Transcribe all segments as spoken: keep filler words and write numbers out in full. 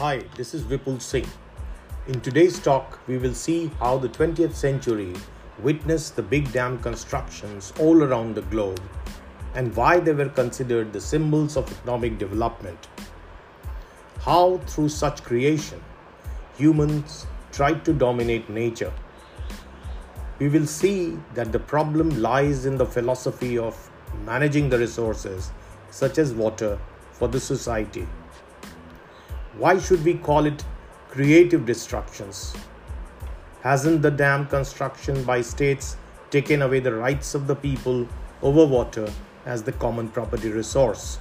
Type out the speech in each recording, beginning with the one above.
Hi, this is Vipul Singh. In today's talk, we will see how the twentieth century witnessed the big dam constructions all around the globe and why they were considered the symbols of economic development. How, through such creation, humans tried to dominate nature. We will see that the problem lies in the philosophy of managing the resources, such as water, for the society. Why should we call it creative destructions? Hasn't the dam construction by states taken away the rights of the people over water as the common property resource?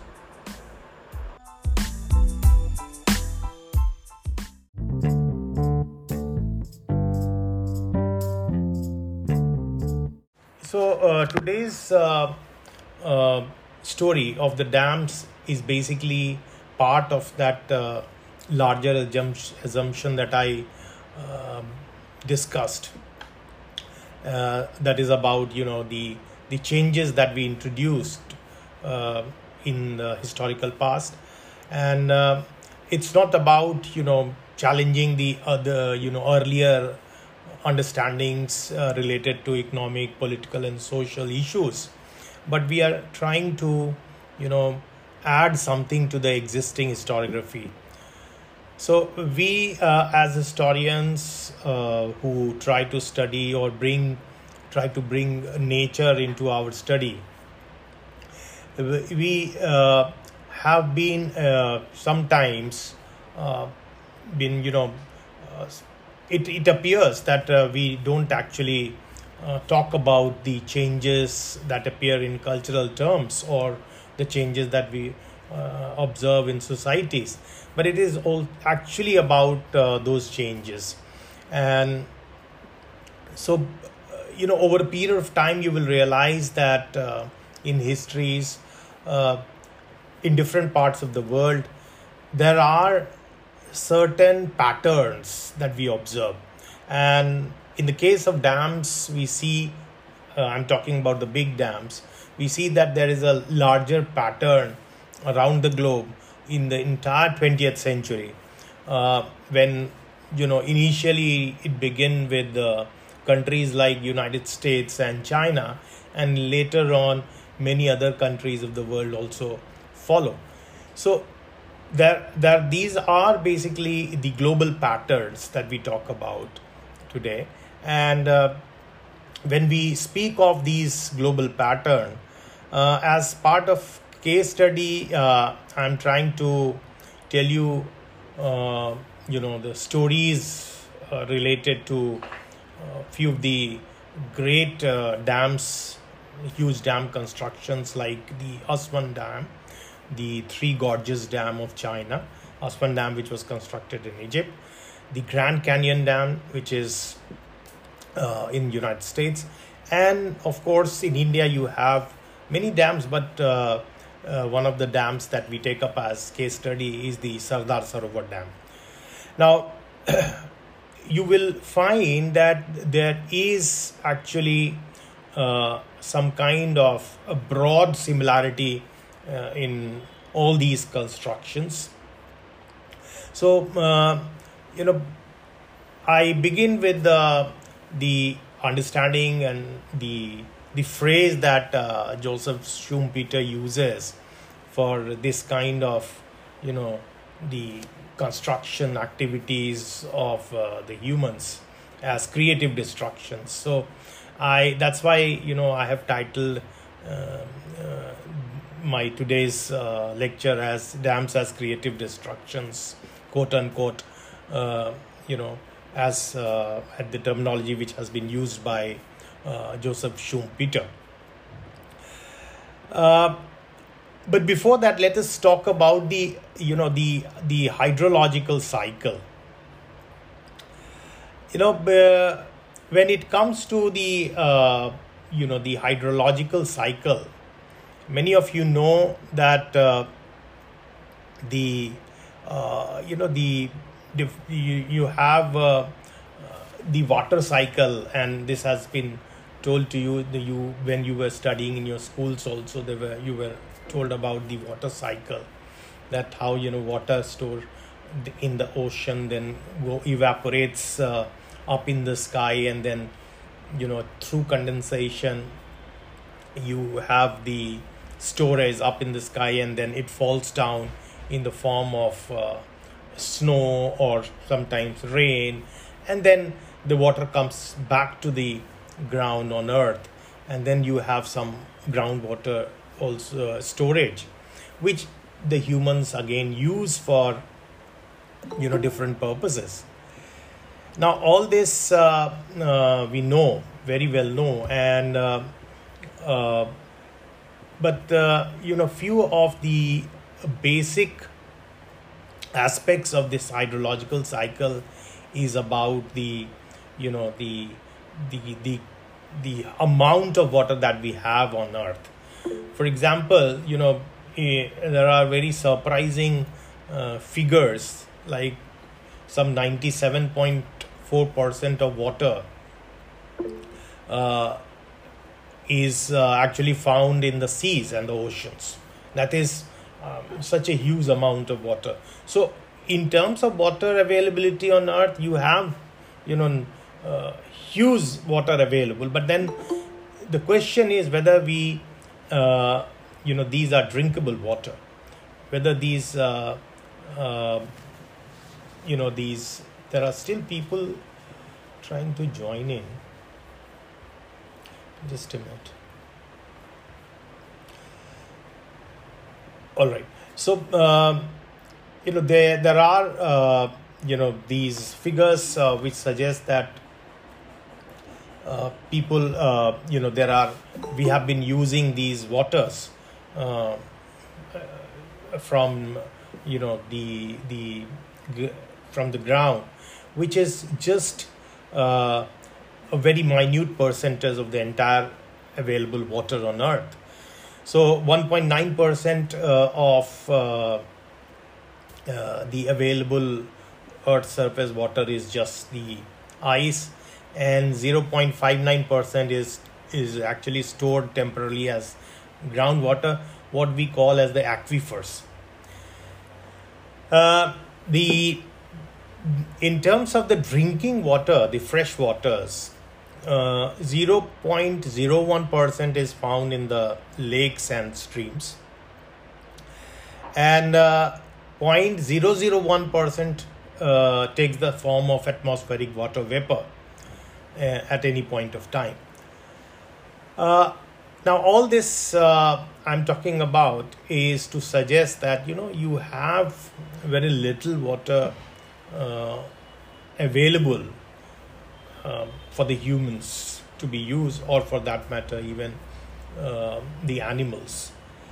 So uh, today's uh, uh, story of the dams is basically part of that uh, larger assump- assumption that I uh, discussed. Uh, that is about you know the the changes that we introduced uh, in the historical past, and uh, it's not about you know challenging the other you know earlier understandings uh, related to economic, political, and social issues, but we are trying to you know add something to the existing historiography. So we, uh, as historians uh, who try to study or bring, try to bring nature into our study, we uh, have been uh, sometimes uh, been, you know, uh, it, it appears that uh, we don't actually uh, talk about the changes that appear in cultural terms or the changes that we uh, observe in societies, but it is all actually about uh, those changes. And so uh, you know over a period of time you will realize that uh, in histories uh, in different parts of the world there are certain patterns that we observe, and in the case of dams we see uh, I'm talking about the big dams. We see that there is a larger pattern around the globe in the entire twentieth century, uh, when you know initially it began with uh, countries like United States and China, and later on many other countries of the world also follow. So there there these are basically the global patterns that we talk about today. And uh, when we speak of these global pattern uh, as part of case study, uh, I'm trying to tell you, uh, you know, the stories uh, related to a few of the great uh, dams, huge dam constructions like the Aswan Dam, the Three Gorges Dam of China, Aswan Dam, which was constructed in Egypt, the Grand Canyon Dam, which is uh, in United States, and of course in India you have many dams, but uh, Uh, one of the dams that we take up as case study is the Sardar Sarovar Dam. Now, you will find that there is actually uh, some kind of a broad similarity uh, in all these constructions. So, uh, you know, I begin with the, the understanding and the the phrase that uh, Joseph Schumpeter uses for this kind of, you know, the construction activities of uh, the humans as creative destructions. So I that's why, you know, I have titled uh, uh, my today's uh, lecture as Dams as Creative Destructions, quote unquote, uh, you know, as uh, at the terminology which has been used by Uh, Joseph Schumpeter. Uh, but before that, let us talk about the you know the the hydrological cycle. You know, uh, when it comes to the uh, you know the hydrological cycle, many of you know that uh, the uh, you know the, the you, you have uh, uh, the water cycle, and this has been told to you, the, you when you were studying in your schools also, they were you were told about the water cycle, that how you know water store in the ocean, then go evaporates uh, up in the sky, and then you know through condensation you have the storage up in the sky, and then it falls down in the form of uh, snow or sometimes rain, and then the water comes back to the ground on earth, and then you have some groundwater also uh, storage, which the humans again use for you know different purposes. Now all this uh, uh, we know very well know, and uh, uh, but uh, you know few of the basic aspects of this hydrological cycle is about the you know the the the the amount of water that we have on earth. For example, you know eh, there are very surprising uh, figures, like some ninety-seven point four percent of water uh, is uh, actually found in the seas and the oceans. That is um, such a huge amount of water. So in terms of water availability on earth, you have you know uh, huge water available, but then the question is whether we uh, you know these are drinkable water, whether these uh, uh, you know these there are still people trying to join in. Just a minute. All right. So uh, you know there there are uh, you know these figures uh, which suggest that uh, people uh, you know there are we have been using these waters uh, from you know the the from the ground, which is just uh, a very minute percentage of the entire available water on earth. So one point nine percent uh, of uh, uh, the available earth surface water is just the ice, and zero point five nine percent is is actually stored temporarily as groundwater, what we call as the aquifers. Uh, the in terms of the drinking water, the fresh waters, uh, zero point zero one percent is found in the lakes and streams, and uh, zero point zero zero one percent uh, takes the form of atmospheric water vapor uh, at any point of time. Uh, now all this uh, I'm talking about is to suggest that you know you have very little water uh, available uh, for the humans to be used, or for that matter even uh, the animals.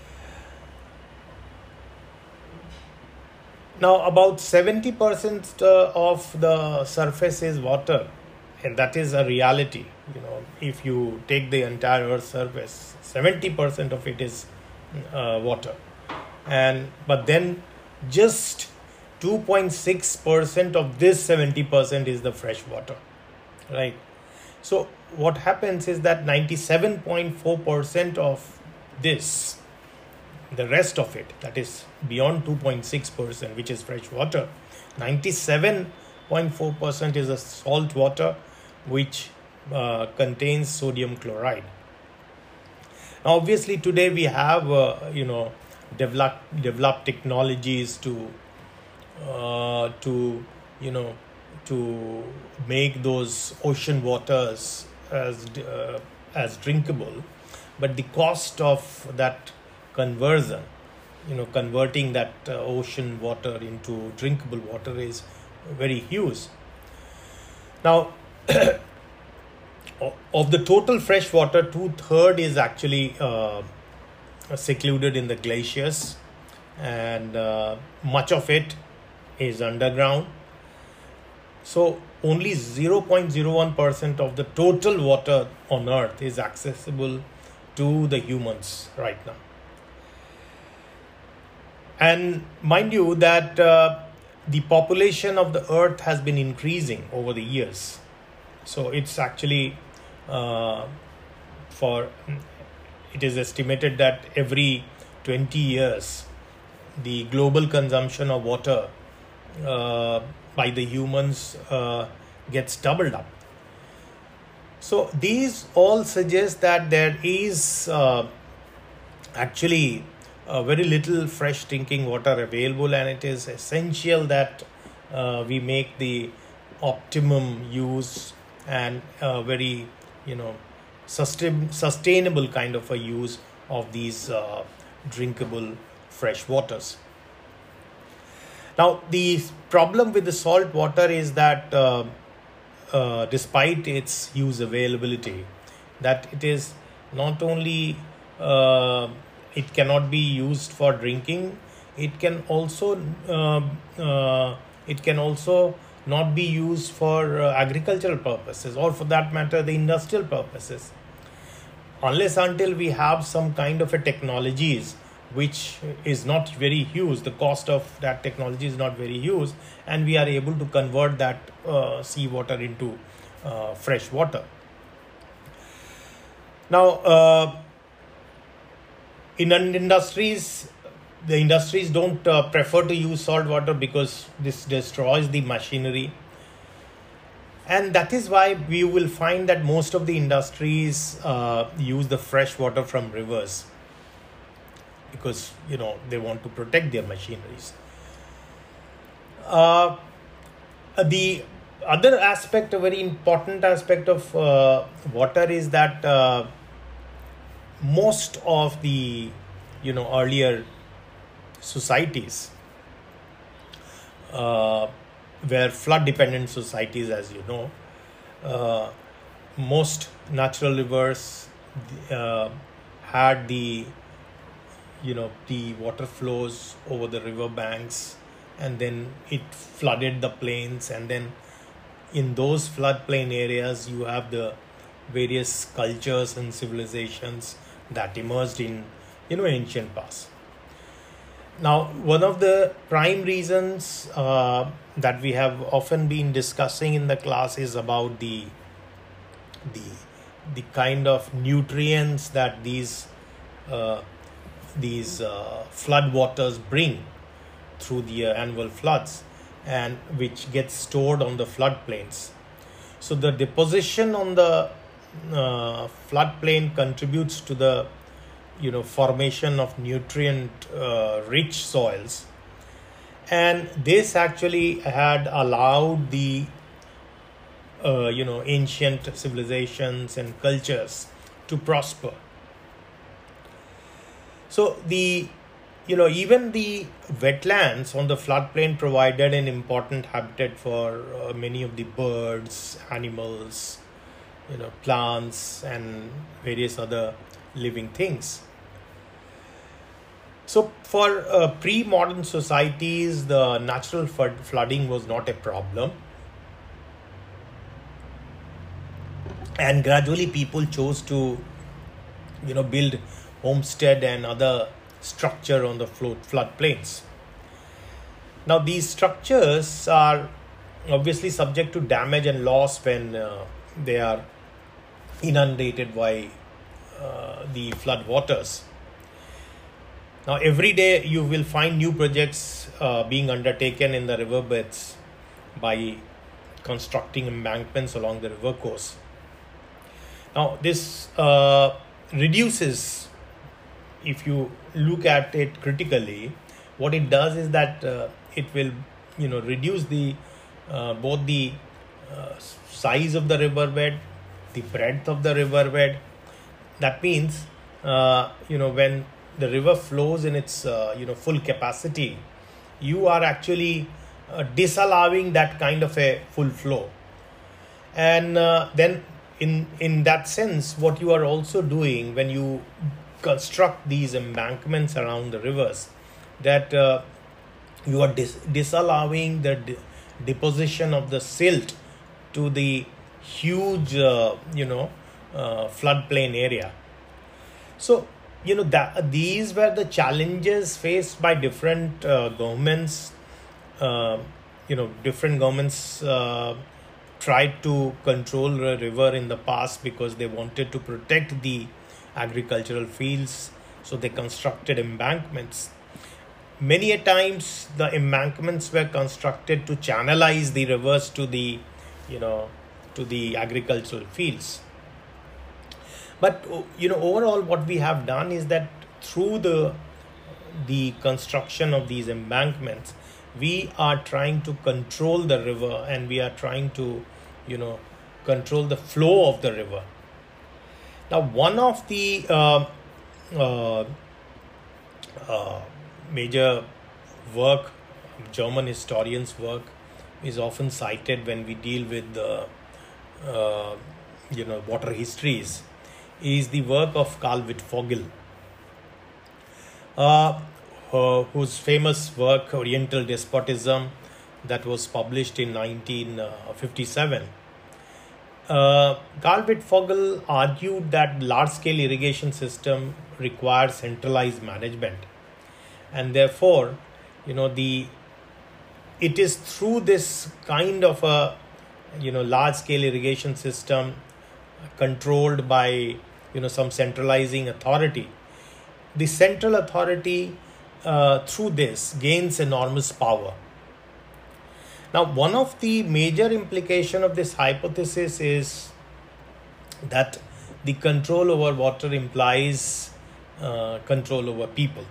Now about seventy percent uh, of the surface is water, and that is a reality. You know, if you take the entire Earth's surface, seventy percent of it is uh, water, and but then just two point six percent of this seventy percent is the fresh water, right? So what happens is that ninety-seven point four percent of this, the rest of it, that is beyond two point six percent, which is fresh water, ninety-seven point four percent is a salt water, which uh, contains sodium chloride. Now obviously today we have uh, you know developed developed technologies to uh, to you know to make those ocean waters as uh, as drinkable, but the cost of that conversion, you know converting that uh, ocean water into drinkable water is very huge. Now of the total fresh water, two-thirds is actually uh, secluded in the glaciers, and uh, much of it is underground. So only zero point zero one percent of the total water on earth is accessible to the humans right now. And mind you that uh, the population of the earth has been increasing over the years. So it's actually uh, for it is estimated that every twenty years the global consumption of water uh, by the humans uh, gets doubled up. So these all suggest that there is uh, actually uh, very little fresh drinking water available, and it is essential that uh, we make the optimum use and uh, very you know sustain, sustainable kind of a use of these uh, drinkable fresh waters. Now the problem with the salt water is that uh, uh, despite its use availability, that it is not only uh, it cannot be used for drinking, it can also uh, uh, it can also not be used for uh, agricultural purposes, or for that matter the industrial purposes, unless until we have some kind of a technologies which is not very huge. The cost of that technology is not very huge, and we are able to convert that uh, seawater into uh, fresh water. Now uh, in industries, the industries don't uh, prefer to use salt water because this destroys the machinery, and that is why we will find that most of the industries uh, use the fresh water from rivers, because you know they want to protect their machineries. Uh, the other aspect, a very important aspect of uh, water, is that uh, most of the you know earlier societies uh, were flood dependent societies, as you know. Uh, most natural rivers uh, had the you know the water flows over the river banks, and then it flooded the plains, and then in those floodplain areas you have the various cultures and civilizations that emerged in you know ancient past. Now one of the prime reasons uh, that we have often been discussing in the class is about the the the kind of nutrients that these uh, these uh, flood waters bring through the uh, annual floods, and which gets stored on the floodplains. So the deposition on the uh, floodplain contributes to the you know formation of nutrient uh, rich soils, and this actually had allowed the uh, you know ancient civilizations and cultures to prosper. So the you know even the wetlands on the floodplain provided an important habitat for uh, many of the birds, animals, you know plants, and various other living things. So for uh, pre-modern societies, the natural flood flooding was not a problem, and gradually people chose to you know build homestead and other structure on the flood floodplains. Now these structures are obviously subject to damage and loss when uh, they are inundated by uh, the flood waters. Now every day you will find new projects uh, being undertaken in the riverbeds by constructing embankments along the river course. Now this uh, reduces, if you look at it critically, what it does is that uh, it will you know reduce the uh, both the uh, size of the riverbed, the breadth of the riverbed. That means uh, you know when the river flows in its uh, you know full capacity, you are actually uh, disallowing that kind of a full flow, and uh, then in in that sense what you are also doing when you construct these embankments around the rivers, that uh, you are dis- disallowing the de- deposition of the silt to the huge uh, you know uh, floodplain area. So you know that these were the challenges faced by different uh, governments. Uh, you know different governments uh, tried to control the river in the past because they wanted to protect the agricultural fields, so they constructed embankments. many a times the embankments were constructed to channelize the rivers to the, you know, to the agricultural fields. But, you know, overall what we have done is that through the the construction of these embankments, we are trying to control the river, and we are trying to, you know, control the flow of the river. Now, one of the uh, uh, uh, major work, German historians' work, is often cited when we deal with the, uh, you know, water histories, is the work of Karl Wittfogel, uh, uh, whose famous work, Oriental Despotism, that was published in nineteen fifty-seven. Uh, Karl Wittfogel argued that large-scale irrigation system requires centralized management, and therefore, you know, the it is through this kind of a, you know, large-scale irrigation system controlled by, you know, some centralizing authority. The central authority uh, through this gains enormous power. Now, one of the major implications of this hypothesis is that the control over water implies uh, control over people.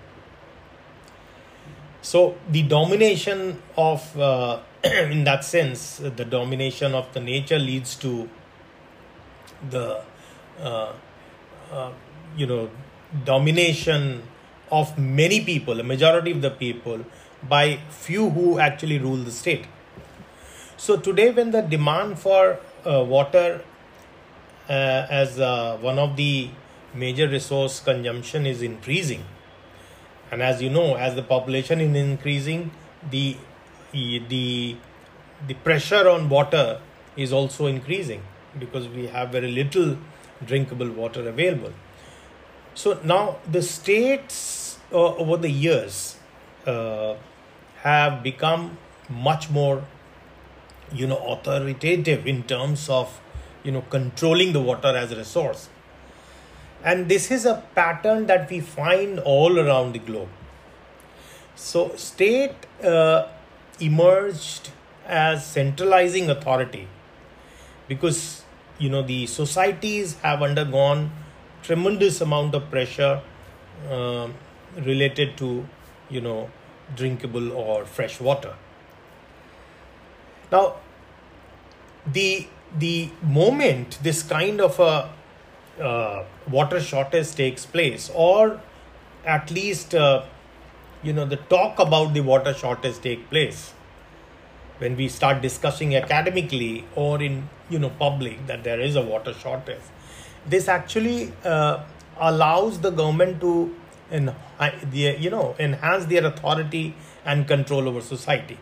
So, the domination of, uh, in that sense, the domination of the nature leads to the, uh, uh, you know, domination of many people, a majority of the people, by few who actually rule the state. So today, when the demand for uh, water uh, as uh, one of the major resource consumption is increasing, and as you know, as the population is increasing, the the the pressure on water is also increasing, because we have very little drinkable water available. So now the states uh, over the years uh, have become much more, you know, authoritative in terms of, you know, controlling the water as a resource. And this is a pattern that we find all around the globe. So state uh, emerged as centralizing authority because, you know, the societies have undergone tremendous amount of pressure uh, related to, you know, drinkable or fresh water. Now, the the moment this kind of a uh, water shortage takes place, or at least uh, you know, the talk about the water shortage take place, when we start discussing academically or in, you know, public that there is a water shortage, this actually uh, allows the government to en- uh, the, you know, enhance their authority and control over society.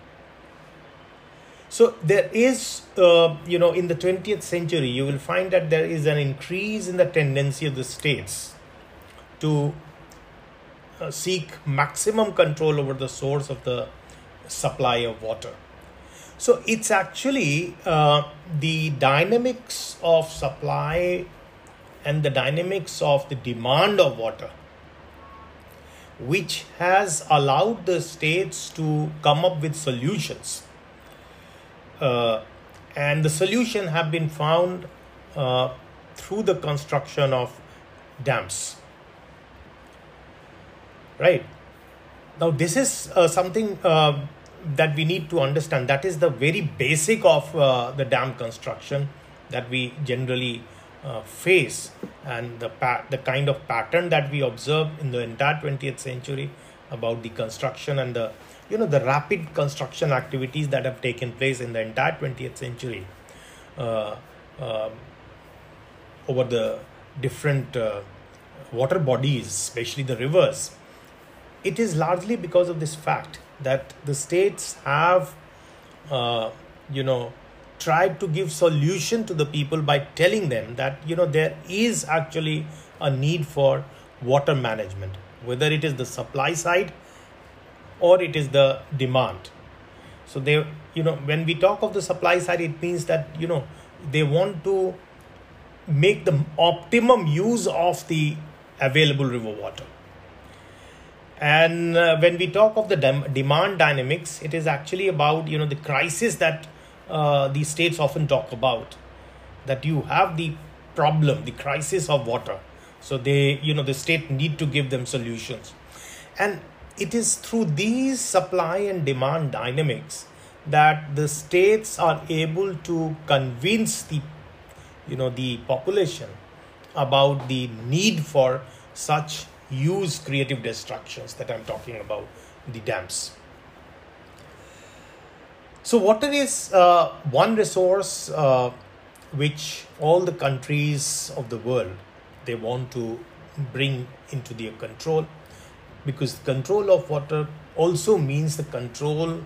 So there is, uh, you know, in the twentieth century, you will find that there is an increase in the tendency of the states to uh, seek maximum control over the source of the supply of water. So it's actually uh, the dynamics of supply and the dynamics of the demand of water which has allowed the states to come up with solutions. Uh, and the solution have been found uh, through the construction of dams. Right. Now, this is uh, something uh, that we need to understand. That is the very basic of uh, the dam construction that we generally uh, face, and the pa- the kind of pattern that we observe in the entire twentieth century about the construction and the, you know, the rapid construction activities that have taken place in the entire twentieth century uh, uh, over the different uh, water bodies, especially the rivers. It is largely because of this fact that the states have, uh, you know, tried to give solution to the people by telling them that, you know, there is actually a need for water management, whether it is the supply side or it is the demand. So they, you know, when we talk of the supply side, it means that, you know, they want to make the optimum use of the available river water. And uh, when we talk of the dem- demand dynamics, it is actually about, you know, the crisis that uh, the states often talk about, that you have the problem, the crisis of water. So they, you know, the state need to give them solutions. And it is through these supply and demand dynamics that the states are able to convince the, you know, the population about the need for such huge creative destructions that I'm talking about, the dams. So water is uh, one resource uh, which all the countries of the world, they want to bring into their control, because control of water also means the control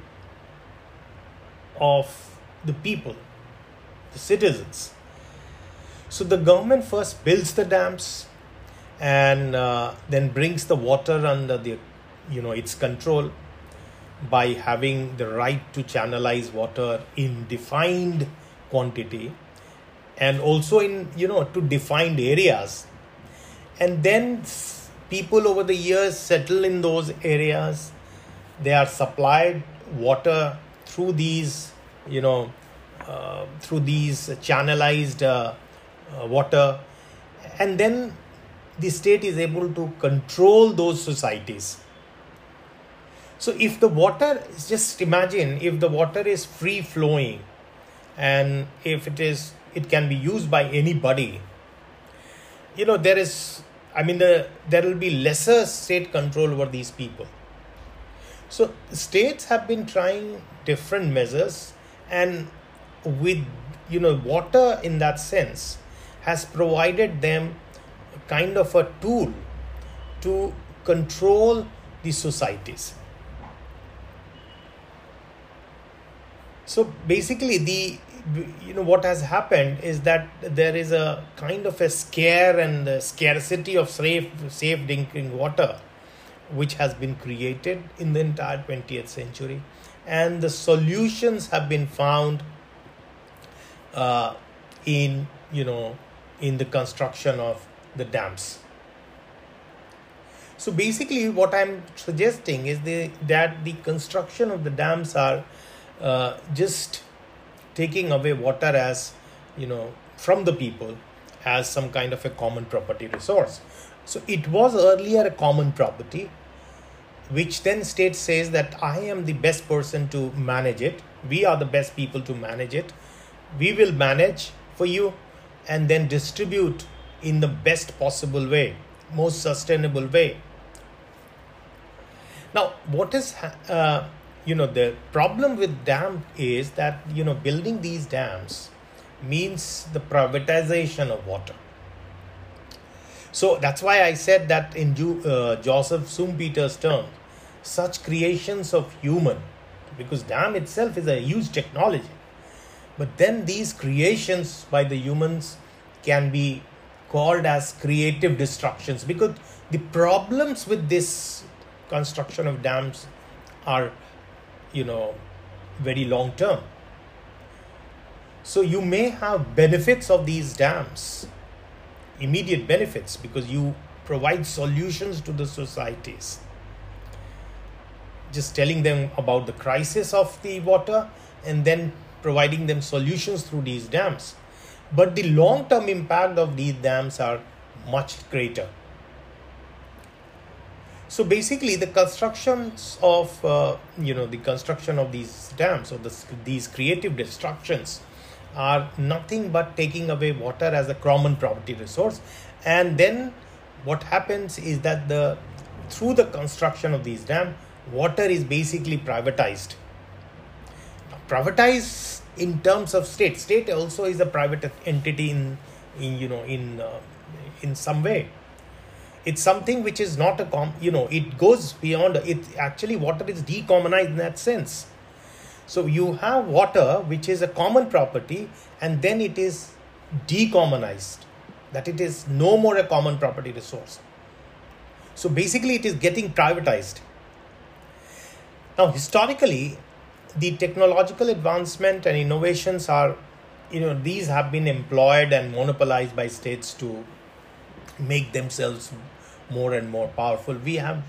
of the people, the citizens. So the government first builds the dams and uh, then brings the water under the, you know, its control by having the right to channelize water in defined quantity and also in, you know, to defined areas. And then people over the years settle in those areas. They are supplied water through these, you know, uh, through these channelized uh, uh, water. And then the state is able to control those societies. So if the water, just imagine if the water is free flowing and if it is, it can be used by anybody, you know, there is, I mean, the, there will be lesser state control over these people. So states have been trying different measures, and with, you know, water in that sense has provided them kind of a tool to control the societies. So basically the, you know, what has happened is that there is a kind of a scare and a scarcity of safe, safe drinking water, which has been created in the entire twentieth century. And the solutions have been found uh, in, you know, in the construction of the dams. So basically what I'm suggesting is the, that the construction of the dams are uh, just taking away water as, you know, from the people as some kind of a common property resource. So it was earlier a common property, which then state says that I am the best person to manage it. We are the best people to manage it. We will manage for you and then distribute in the best possible way, most sustainable way. Now, what is, uh, you know, the problem with dam is that, you know, building these dams means the privatization of water. So that's why I said that in uh, Joseph Schumpeter's terms, such creations of human, because dam itself is a huge technology, but then these creations by the humans can be called as creative destructions, because the problems with this construction of dams are, you know, very long term. So you may have benefits of these dams, immediate benefits, because you provide solutions to the societies, just telling them about the crisis of the water and then providing them solutions through these dams. But the long-term impact of these dams are much greater. So basically the constructions of, uh, you know, the construction of these dams or the, these creative destructions are nothing but taking away water as a common property resource. And then what happens is that the through the construction of these dams, water is basically privatized. Privatized in terms of state. State also is a private entity in, in you know, in uh, in some way. It's something which is not a com, you know, it goes beyond it. Actually, water is decommunized in that sense. So you have water which is a common property, and then it is decommunized, that it is no more a common property resource. So basically it is getting privatized. Now historically, the technological advancement and innovations are, you know, these have been employed and monopolized by states to make themselves more and more powerful. We have,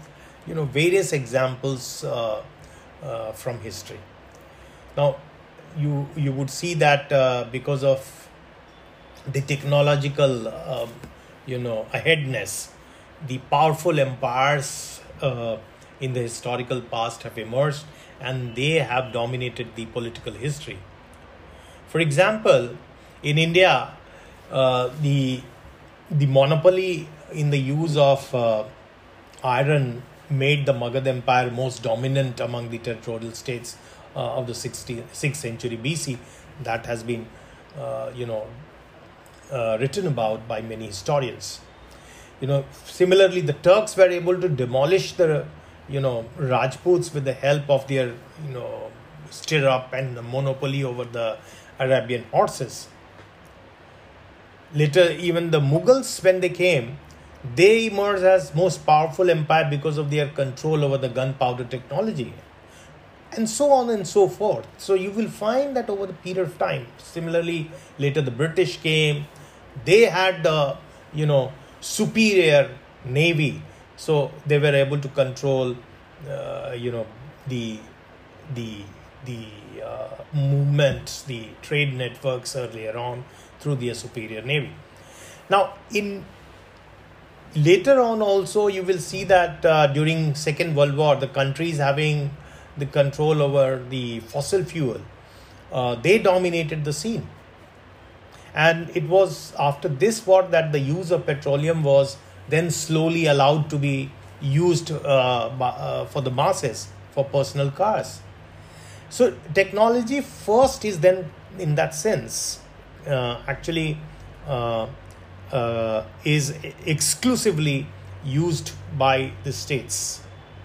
you know, various examples uh, uh, from history. Now, you you would see that uh, because of the technological, um, you know, aheadness, the powerful empires uh, in the historical past have emerged, and they have dominated the political history. For example, in India, uh, the the monopoly in the use of uh, iron made the Magadha Empire most dominant among the territorial states uh, of the sixth century B C. That has been, uh, you know, uh, written about by many historians. You know, similarly, the Turks were able to demolish the, you know, Rajputs with the help of their, you know, stirrup and the monopoly over the Arabian horses. Later, even the Mughals, when they came, they emerged as most powerful empire because of their control over the gunpowder technology, and so on and so forth. So you will find that over the period of time. Similarly, later the British came. They had the, you know, superior navy, so they were able to control, uh, you know, the the the uh, movements, the trade networks earlier on through their superior navy. Now, in later on also, you will see that uh, during Second World War, the countries having the control over the fossil fuel, uh, they dominated the scene. And it was after this war that the use of petroleum was then slowly allowed to be used uh, uh, for the masses, for personal cars. So technology first is then, in that sense, uh, actually uh, uh, is exclusively used by the states.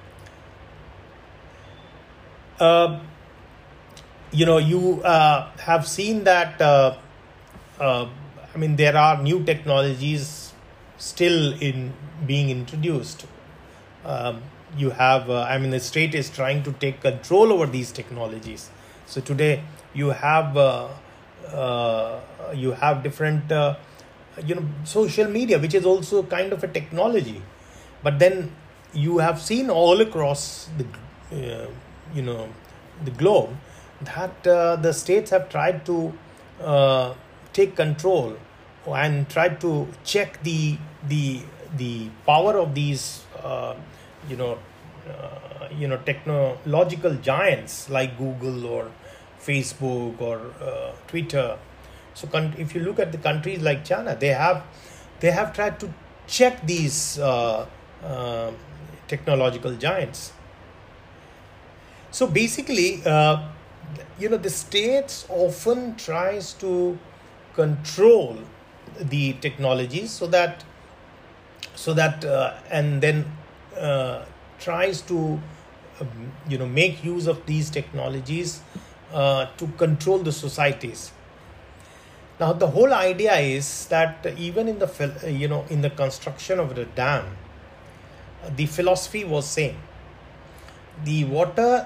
Uh, you know, you uh, have seen that, uh, uh, I mean, there are new technologies still in being introduced. Um, you have, uh, I mean, the state is trying to take control over these technologies. So today you have, uh, uh, you have different, uh, you know, social media, which is also kind of a technology. But then you have seen all across the, uh, you know, the globe that uh, the states have tried to uh, take control and tried to check the the the power of these uh, you know uh, you know technological giants like Google or Facebook or uh, Twitter. So con- if you look at the countries like China, they have they have tried to check these uh, uh, technological giants. So basically, uh, you know, the states often tries to control the technologies so that so that uh, and then uh, tries to um, you know make use of these technologies uh, to control the societies. Now, the whole idea is that even in the you know in the construction of the dam, the philosophy was same. The water,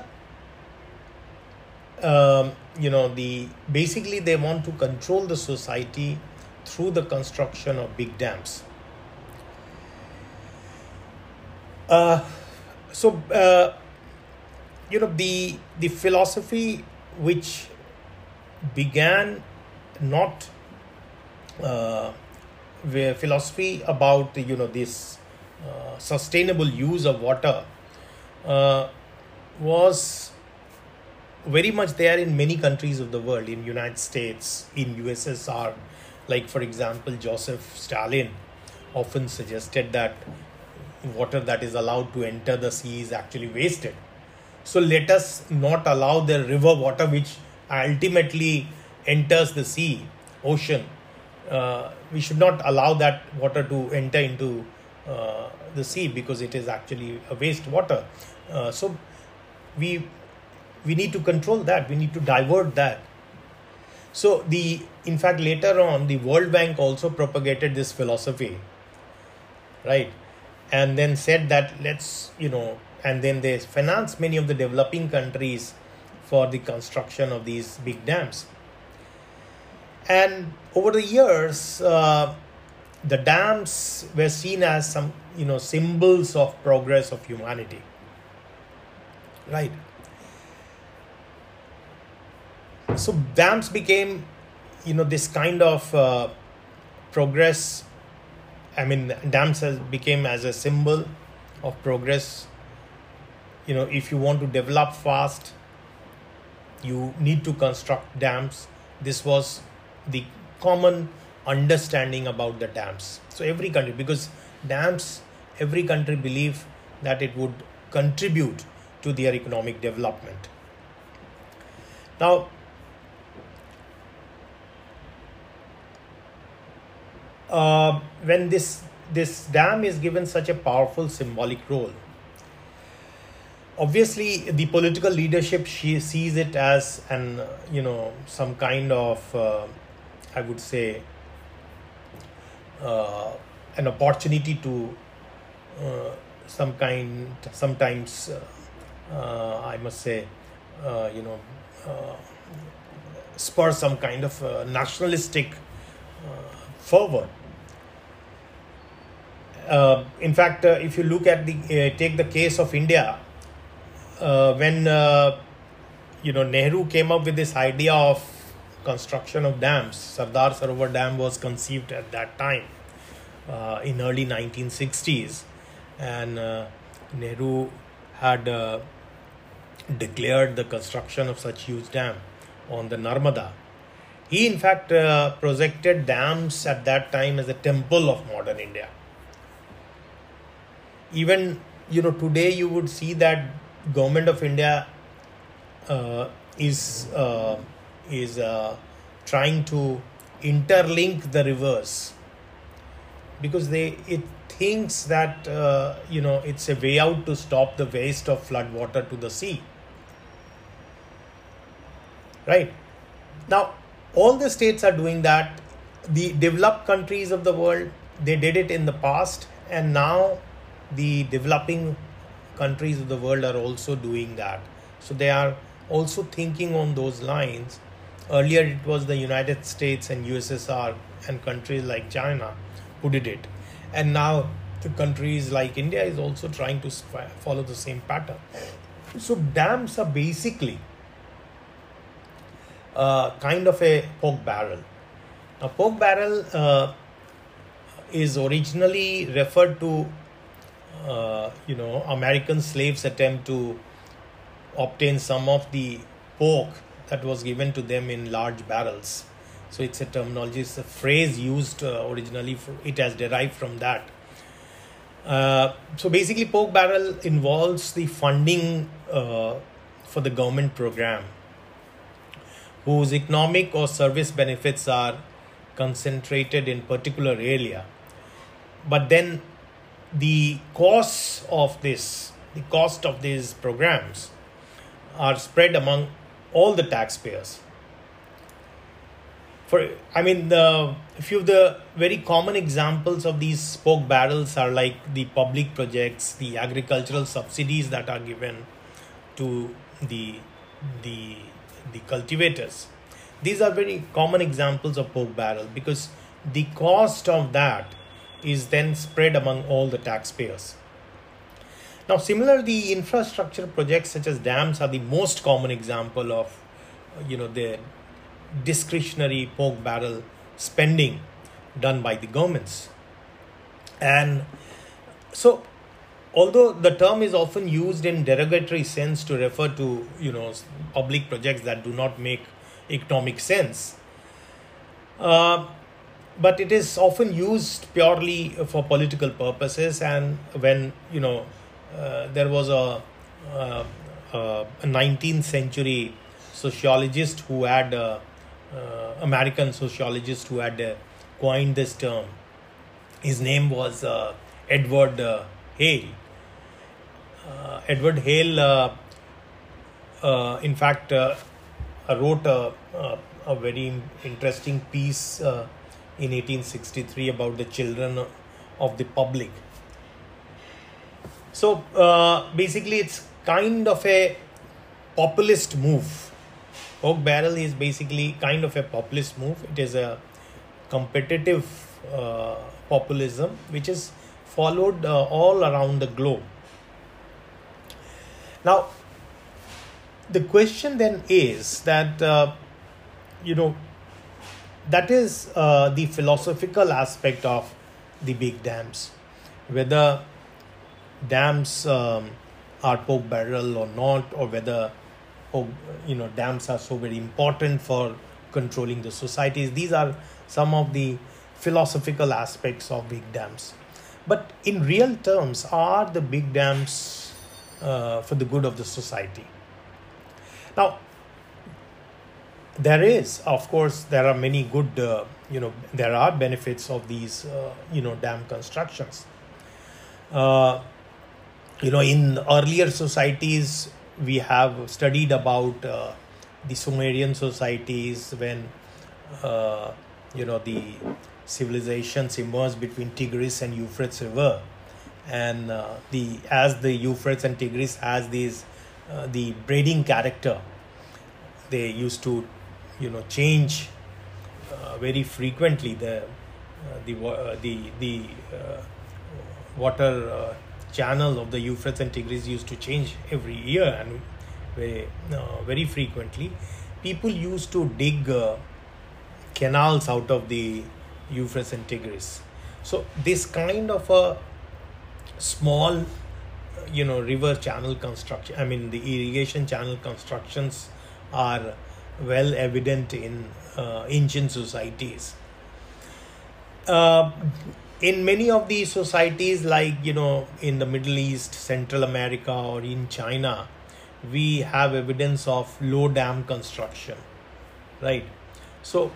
um, you know, the basically they want to control the society through the construction of big dams. Uh, so, uh, you know, the the philosophy which began not uh, where philosophy about you know this uh, sustainable use of water uh, was very much there in many countries of the world, in United States, in U S S R. Like, for example, Joseph Stalin often suggested that water that is allowed to enter the sea is actually wasted. So let us not allow the river water which ultimately enters the sea, ocean. Uh, we should not allow that water to enter into uh, the sea because it is actually a waste water. Uh, so we we need to control that. We need to divert that. So the in fact later on the World Bank also propagated this philosophy, right? And then said that let's you know and then they financed many of the developing countries for the construction of these big dams. And over the years, uh, the dams were seen as some, you know, symbols of progress of humanity, right? So dams became, you know, this kind of uh, progress. I mean, dams has became as a symbol of progress. You know, if you want to develop fast, you need to construct dams. This was the common understanding about the dams. So every country, because dams, every country believed that it would contribute to their economic development. Now, uh, when this this dam is given such a powerful symbolic role, obviously the political leadership, she sees it as an, you know, some kind of uh, I would say uh, an opportunity to uh, some kind sometimes uh, uh, I must say uh, you know uh, spur some kind of uh, nationalistic uh, fervor. Uh, in fact, uh, if you look at the uh, take the case of India, uh, when uh, you know Nehru came up with this idea of construction of dams, Sardar Sarovar Dam was conceived at that time uh, in early nineteen sixties, and uh, Nehru had uh, declared the construction of such huge dam on the Narmada. He in fact uh, projected dams at that time as a temple of modern India. Even, you know, today you would see that government of India uh, is uh, is uh, trying to interlink the rivers, because they it thinks that uh, you know it's a way out to stop the waste of flood water to the sea. Right now, all the states are doing that. The developed countries of the world, they did it in the past, and now the developing countries of the world are also doing that. So they are also thinking on those lines. Earlier it was the United States and U S S R and countries like China who did it, and now the countries like India is also trying to follow the same pattern. So dams are basically uh, kind of a pork barrel. Now pork barrel uh, is originally referred to Uh, you know, American slaves attempt to obtain some of the pork that was given to them in large barrels. So it's a terminology, it's a phrase used uh, originally, for, it has derived from that. Uh, so basically pork barrel involves the funding uh, for the government program whose economic or service benefits are concentrated in particular area. But then the costs of this, the cost of these programs are spread among all the taxpayers. For, I mean, the a few of the very common examples of these pork barrels are like the public projects, the agricultural subsidies that are given to the the the cultivators. These are very common examples of pork barrel, because the cost of that is then spread among all the taxpayers. Now, similarly, the infrastructure projects such as dams are the most common example of, you know, the discretionary pork barrel spending done by the governments. And so, although the term is often used in derogatory sense to refer to, you know, public projects that do not make economic sense, uh, but it is often used purely for political purposes. And when, you know, uh, there was a, uh, uh, a nineteenth century sociologist who had, uh, uh, American sociologist who had uh, coined this term. His name was uh, Edward uh, Hale. Uh, Edward Hale, uh, uh, in fact, uh, wrote a, a, a very interesting piece uh, in eighteen sixty-three about the children of the public. So uh, basically it's kind of a populist move. Pork barrel is basically kind of a populist move. It is a competitive uh, populism, which is followed uh, all around the globe. Now, the question then is that, uh, you know, that is uh, the philosophical aspect of the big dams. Whether dams um, are pork barrel or not, or whether oh, you know dams are so very important for controlling the societies. These are some of the philosophical aspects of big dams. But in real terms, are the big dams uh, for the good of the society? Now, there is, of course, there are many good, uh, you know, there are benefits of these, uh, you know, dam constructions. Uh, you know, in earlier societies, we have studied about uh, the Sumerian societies when, uh, you know, the civilizations emerged between Tigris and Euphrates River, and uh, the as the Euphrates and Tigris has these uh, the braiding character, they used to, you know, change uh, very frequently. The uh, the uh, the the uh, water uh, channel of the Euphrates and Tigris used to change every year and very uh, very frequently. People used to dig uh, canals out of the Euphrates and Tigris. So this kind of a small, you know, river channel construction, I mean the irrigation channel constructions are well evident in uh, ancient societies. Uh, in many of these societies, like, you know, in the Middle East, Central America, or in China, we have evidence of low dam construction, right? So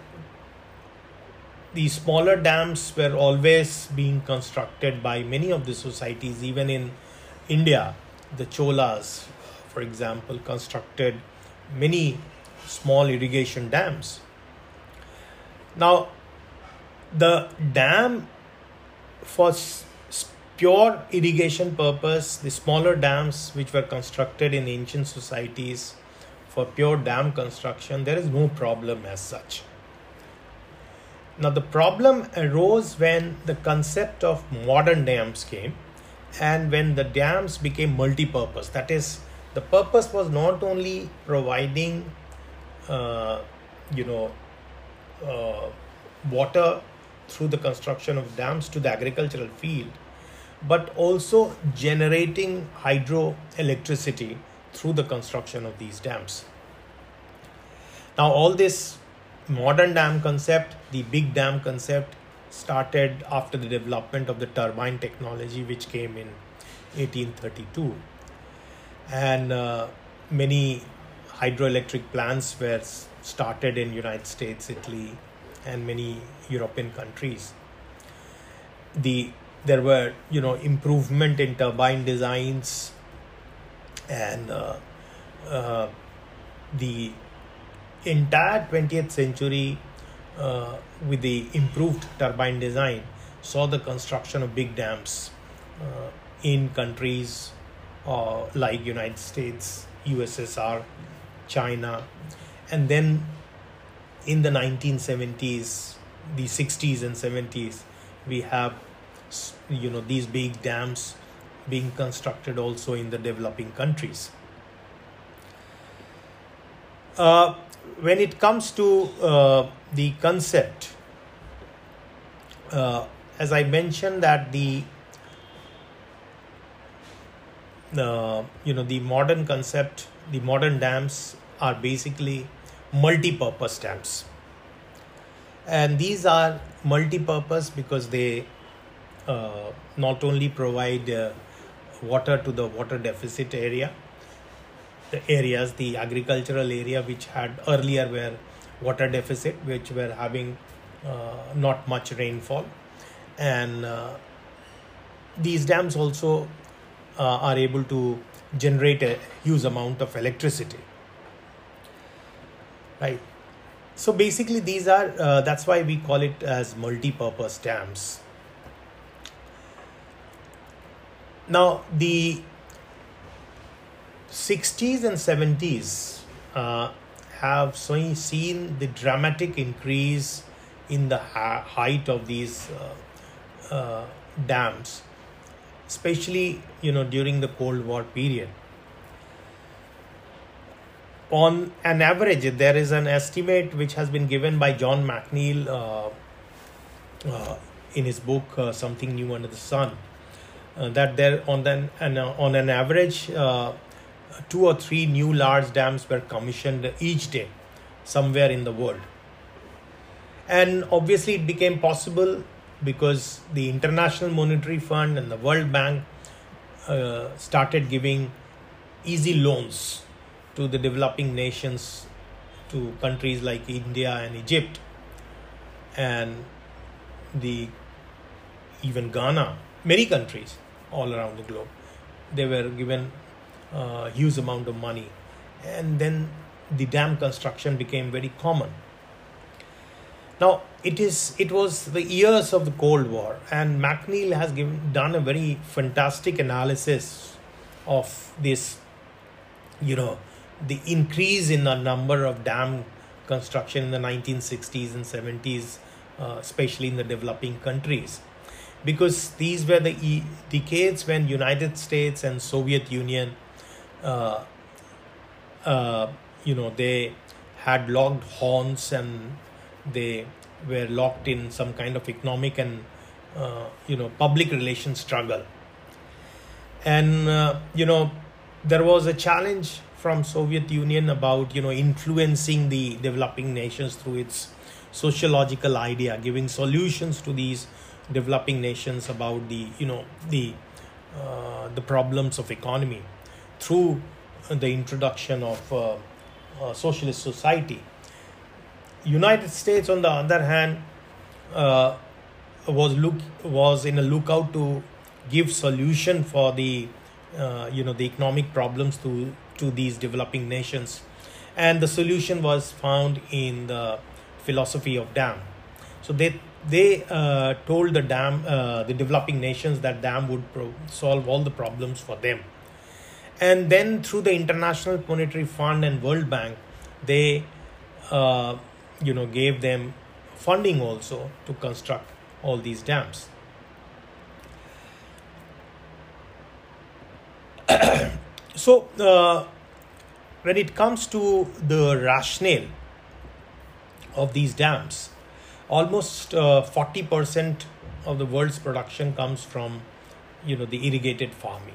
the smaller dams were always being constructed by many of the societies. Even in India, the Cholas, for example, constructed many small irrigation dams. Now, the dam for s- s- pure irrigation purpose, the smaller dams which were constructed in ancient societies for pure dam construction, there is no problem as such. Now, the problem arose when the concept of modern dams came, and when the dams became multi-purpose. That is, the purpose was not only providing, uh, you know, uh, water through the construction of dams to the agricultural field, but also generating hydroelectricity through the construction of these dams. Now, all this modern dam concept, the big dam concept, started after the development of the turbine technology, which came in eighteen thirty-two. And uh, many hydroelectric plants were started in United States, Italy, and many European countries. The there were, you know, improvement in turbine designs, and uh, uh, the entire twentieth century, uh, with the improved turbine design, saw the construction of big dams uh, in countries uh, like United States, U S S R, China, and then in the nineteen seventies, the sixties and seventies, we have, you know, these big dams being constructed also in the developing countries. Uh, when it comes to uh, the concept, uh, as I mentioned, that the uh, you know the modern concept, the modern dams are basically multi-purpose dams, and these are multi-purpose because they uh, not only provide uh, water to the water deficit area, the areas, the agricultural area which had earlier were water deficit, which were having uh, not much rainfall, and uh, these dams also uh, are able to generate a huge amount of electricity, right? So basically these are uh, that's why we call it as multi-purpose dams. Now, the sixties and seventies uh, have so seen the dramatic increase in the ha- height of these uh, uh, dams, especially you know during the Cold War period. On an average, there is an estimate which has been given by John McNeill uh, uh, in his book uh, Something New Under the Sun, uh, that there on an, an uh, on an average uh, two or three new large dams were commissioned each day somewhere in the world. And obviously it became possible because the International Monetary Fund and the World Bank uh, started giving easy loans to the developing nations, to countries like India and Egypt and the even Ghana, many countries all around the globe. They were given a huge amount of money, and then the dam construction became very common. Now it is it was the years of the Cold War, and McNeill has given done a very fantastic analysis of this, you know, the increase in the number of dam construction in the nineteen sixties and seventies, uh, especially in the developing countries, because these were the e- decades when United States and Soviet Union, uh, uh, you know, they had locked horns and they were locked in some kind of economic and uh, you know public relations struggle. And uh, you know there was a challenge from Soviet Union about you know influencing the developing nations through its sociological idea, giving solutions to these developing nations about the you know the uh, the problems of economy through the introduction of uh, uh, socialist society. United States, on the other hand, uh, was look was in a lookout to give solution for the uh, you know the economic problems to to these developing nations, and the solution was found in the philosophy of dam. So they they uh, told the dam uh, the developing nations that dam would pro- solve all the problems for them, and then through the International Monetary Fund and World Bank, they uh, you know gave them funding also to construct all these dams. So uh, when it comes to the rationale of these dams, almost uh, forty percent of the world's production comes from you know the irrigated farming,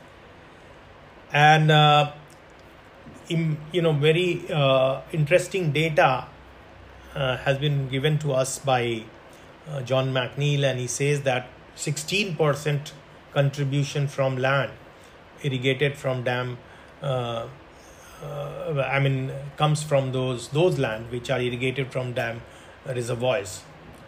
and uh, in, you know very uh, interesting data uh, has been given to us by uh, John McNeill, and he says that sixteen percent contribution from land irrigated from dam uh, uh, I mean comes from those those land which are irrigated from dam reservoirs.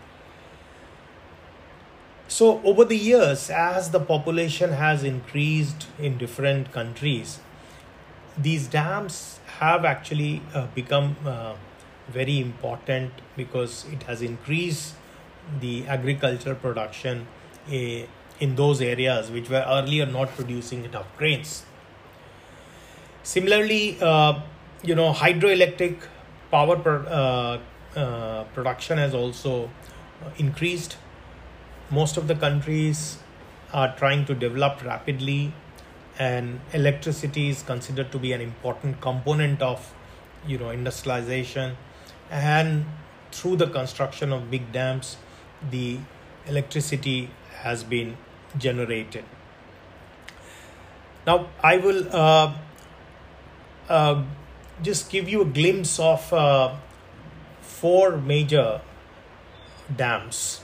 So over the years, as the population has increased in different countries, these dams have actually uh, become uh, very important because it has increased the agriculture production uh, in those areas which were earlier not producing enough grains. Similarly, uh, you know, hydroelectric power pro- uh, uh, production has also uh, increased. Most of the countries are trying to develop rapidly, and electricity is considered to be an important component of, you know, industrialization. And through the construction of big dams, the electricity has been generated. Now, I will uh, uh, just give you a glimpse of uh, four major dams.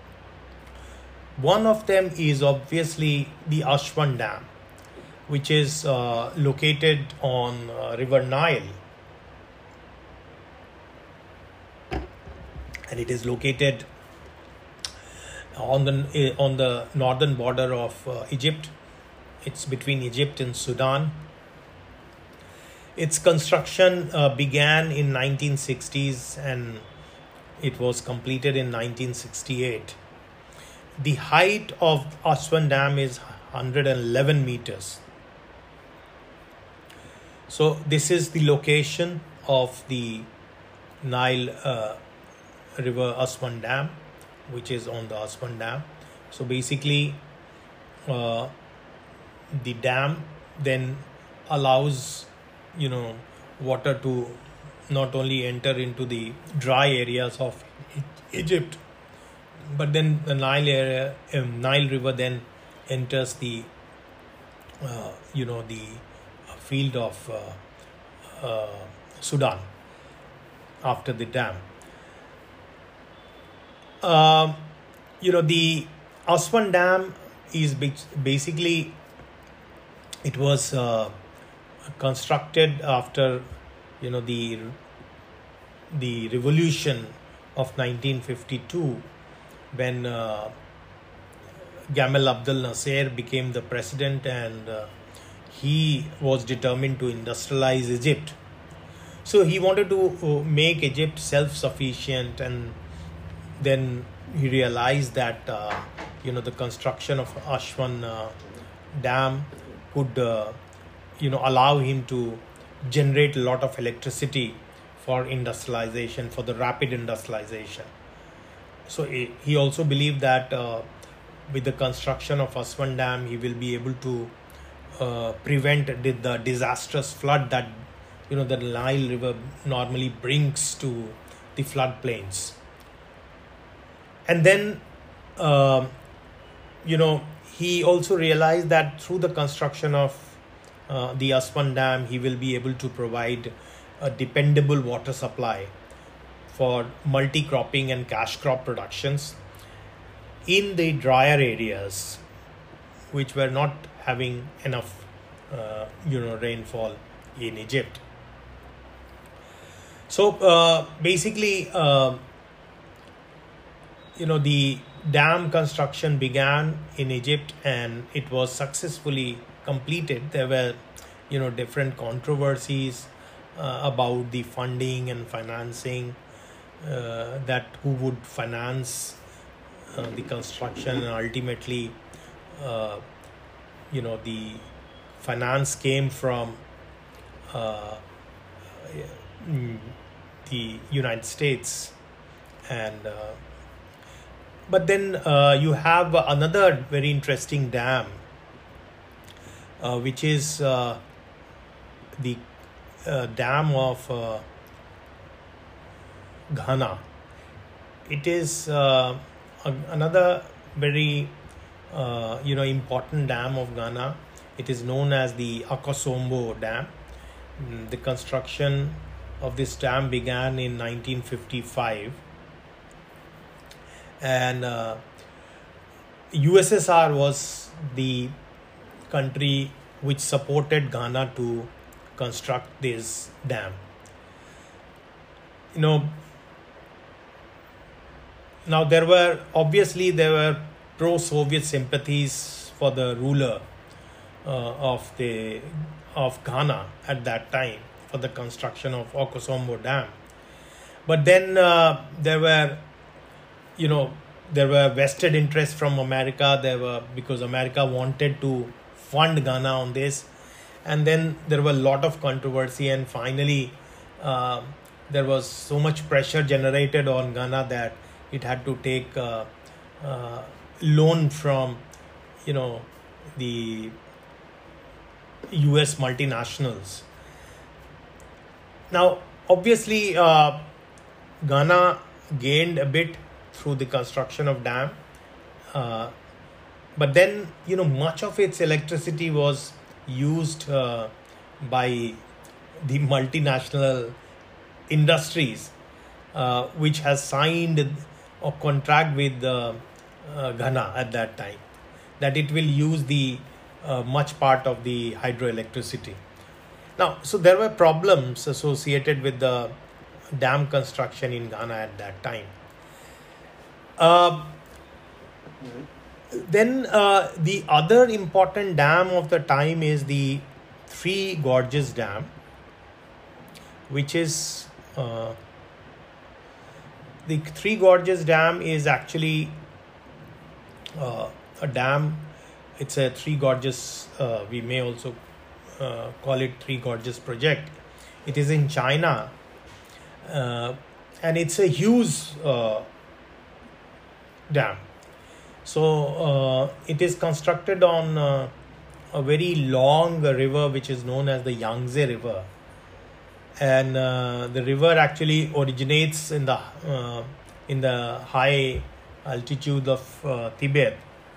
One of them is obviously the Aswan Dam, which is uh, located on uh, River Nile, and it is located on the on the northern border of uh, Egypt. It's between Egypt and Sudan. Its construction uh, began in nineteen sixties and it was completed in nineteen sixty-eight. The height of Aswan Dam is one hundred eleven meters. So this is the location of the Nile uh, River Aswan Dam, which is on the Aswan Dam, So basically, uh, the dam then allows, you know, water to not only enter into the dry areas of E- Egypt, but then the Nile area, um, Nile River then enters the, uh, you know, the field of uh, uh, Sudan after the dam. Um, you know, the Aswan Dam is bas- basically, it was uh, constructed after, you know, the the revolution of nineteen fifty-two, when uh, Gamal Abdel Nasser became the president, and uh, he was determined to industrialize Egypt. So he wanted to uh, make Egypt self-sufficient, and then he realized that uh, you know the construction of Aswan uh, Dam could uh, you know allow him to generate a lot of electricity for industrialization, for the rapid industrialization. So he he also believed that uh, with the construction of Aswan Dam, he will be able to uh, prevent the, the disastrous flood that you know the Nile River normally brings to the floodplains. And then, uh, you know, he also realized that through the construction of uh, the Aswan Dam, he will be able to provide a dependable water supply for multi-cropping and cash crop productions in the drier areas, which were not having enough, uh, you know, rainfall in Egypt. So uh, basically, uh, you know, the dam construction began in Egypt, and it was successfully completed. There were, you know, different controversies uh, about the funding and financing, uh, that who would finance uh, the construction, and ultimately, uh, you know, the finance came from uh, mm, the United States. And uh, but then uh, you have another very interesting dam, uh, which is uh, the uh, dam of uh, Ghana. It is uh, a, another very uh, you know important dam of Ghana. It is known as the Akosombo Dam. Mm, The construction of this dam began in nineteen fifty-five, and uh, U S S R was the country which supported Ghana to construct this dam. You know, now there were obviously there were pro-Soviet sympathies for the ruler uh, of the of Ghana at that time for the construction of Okosombo Dam, but then uh, there were, you know, there were vested interests from America. There were, because America wanted to fund Ghana on this, and then there were a lot of controversy, and finally uh, there was so much pressure generated on Ghana that it had to take uh, uh, loan from, you know, the U S multinationals. Now, obviously, uh, Ghana gained a bit through the construction of dam, uh, but then, you know, much of its electricity was used uh, by the multinational industries, uh, which has signed a contract with uh, uh, Ghana at that time, that it will use the uh, much part of the hydroelectricity. Now, so there were problems associated with the dam construction in Ghana at that time. Uh, then uh, the other important dam of the time is the Three Gorges Dam, which is uh, the Three Gorges Dam is actually uh, a dam. It's a Three Gorges. Uh, we may also uh, call it Three Gorges project. It is in China, uh, and it's a huge uh, dam. So uh, it is constructed on uh, a very long river which is known as the Yangtze River, and uh, the river actually originates in the uh, in the high altitude of uh, Tibet,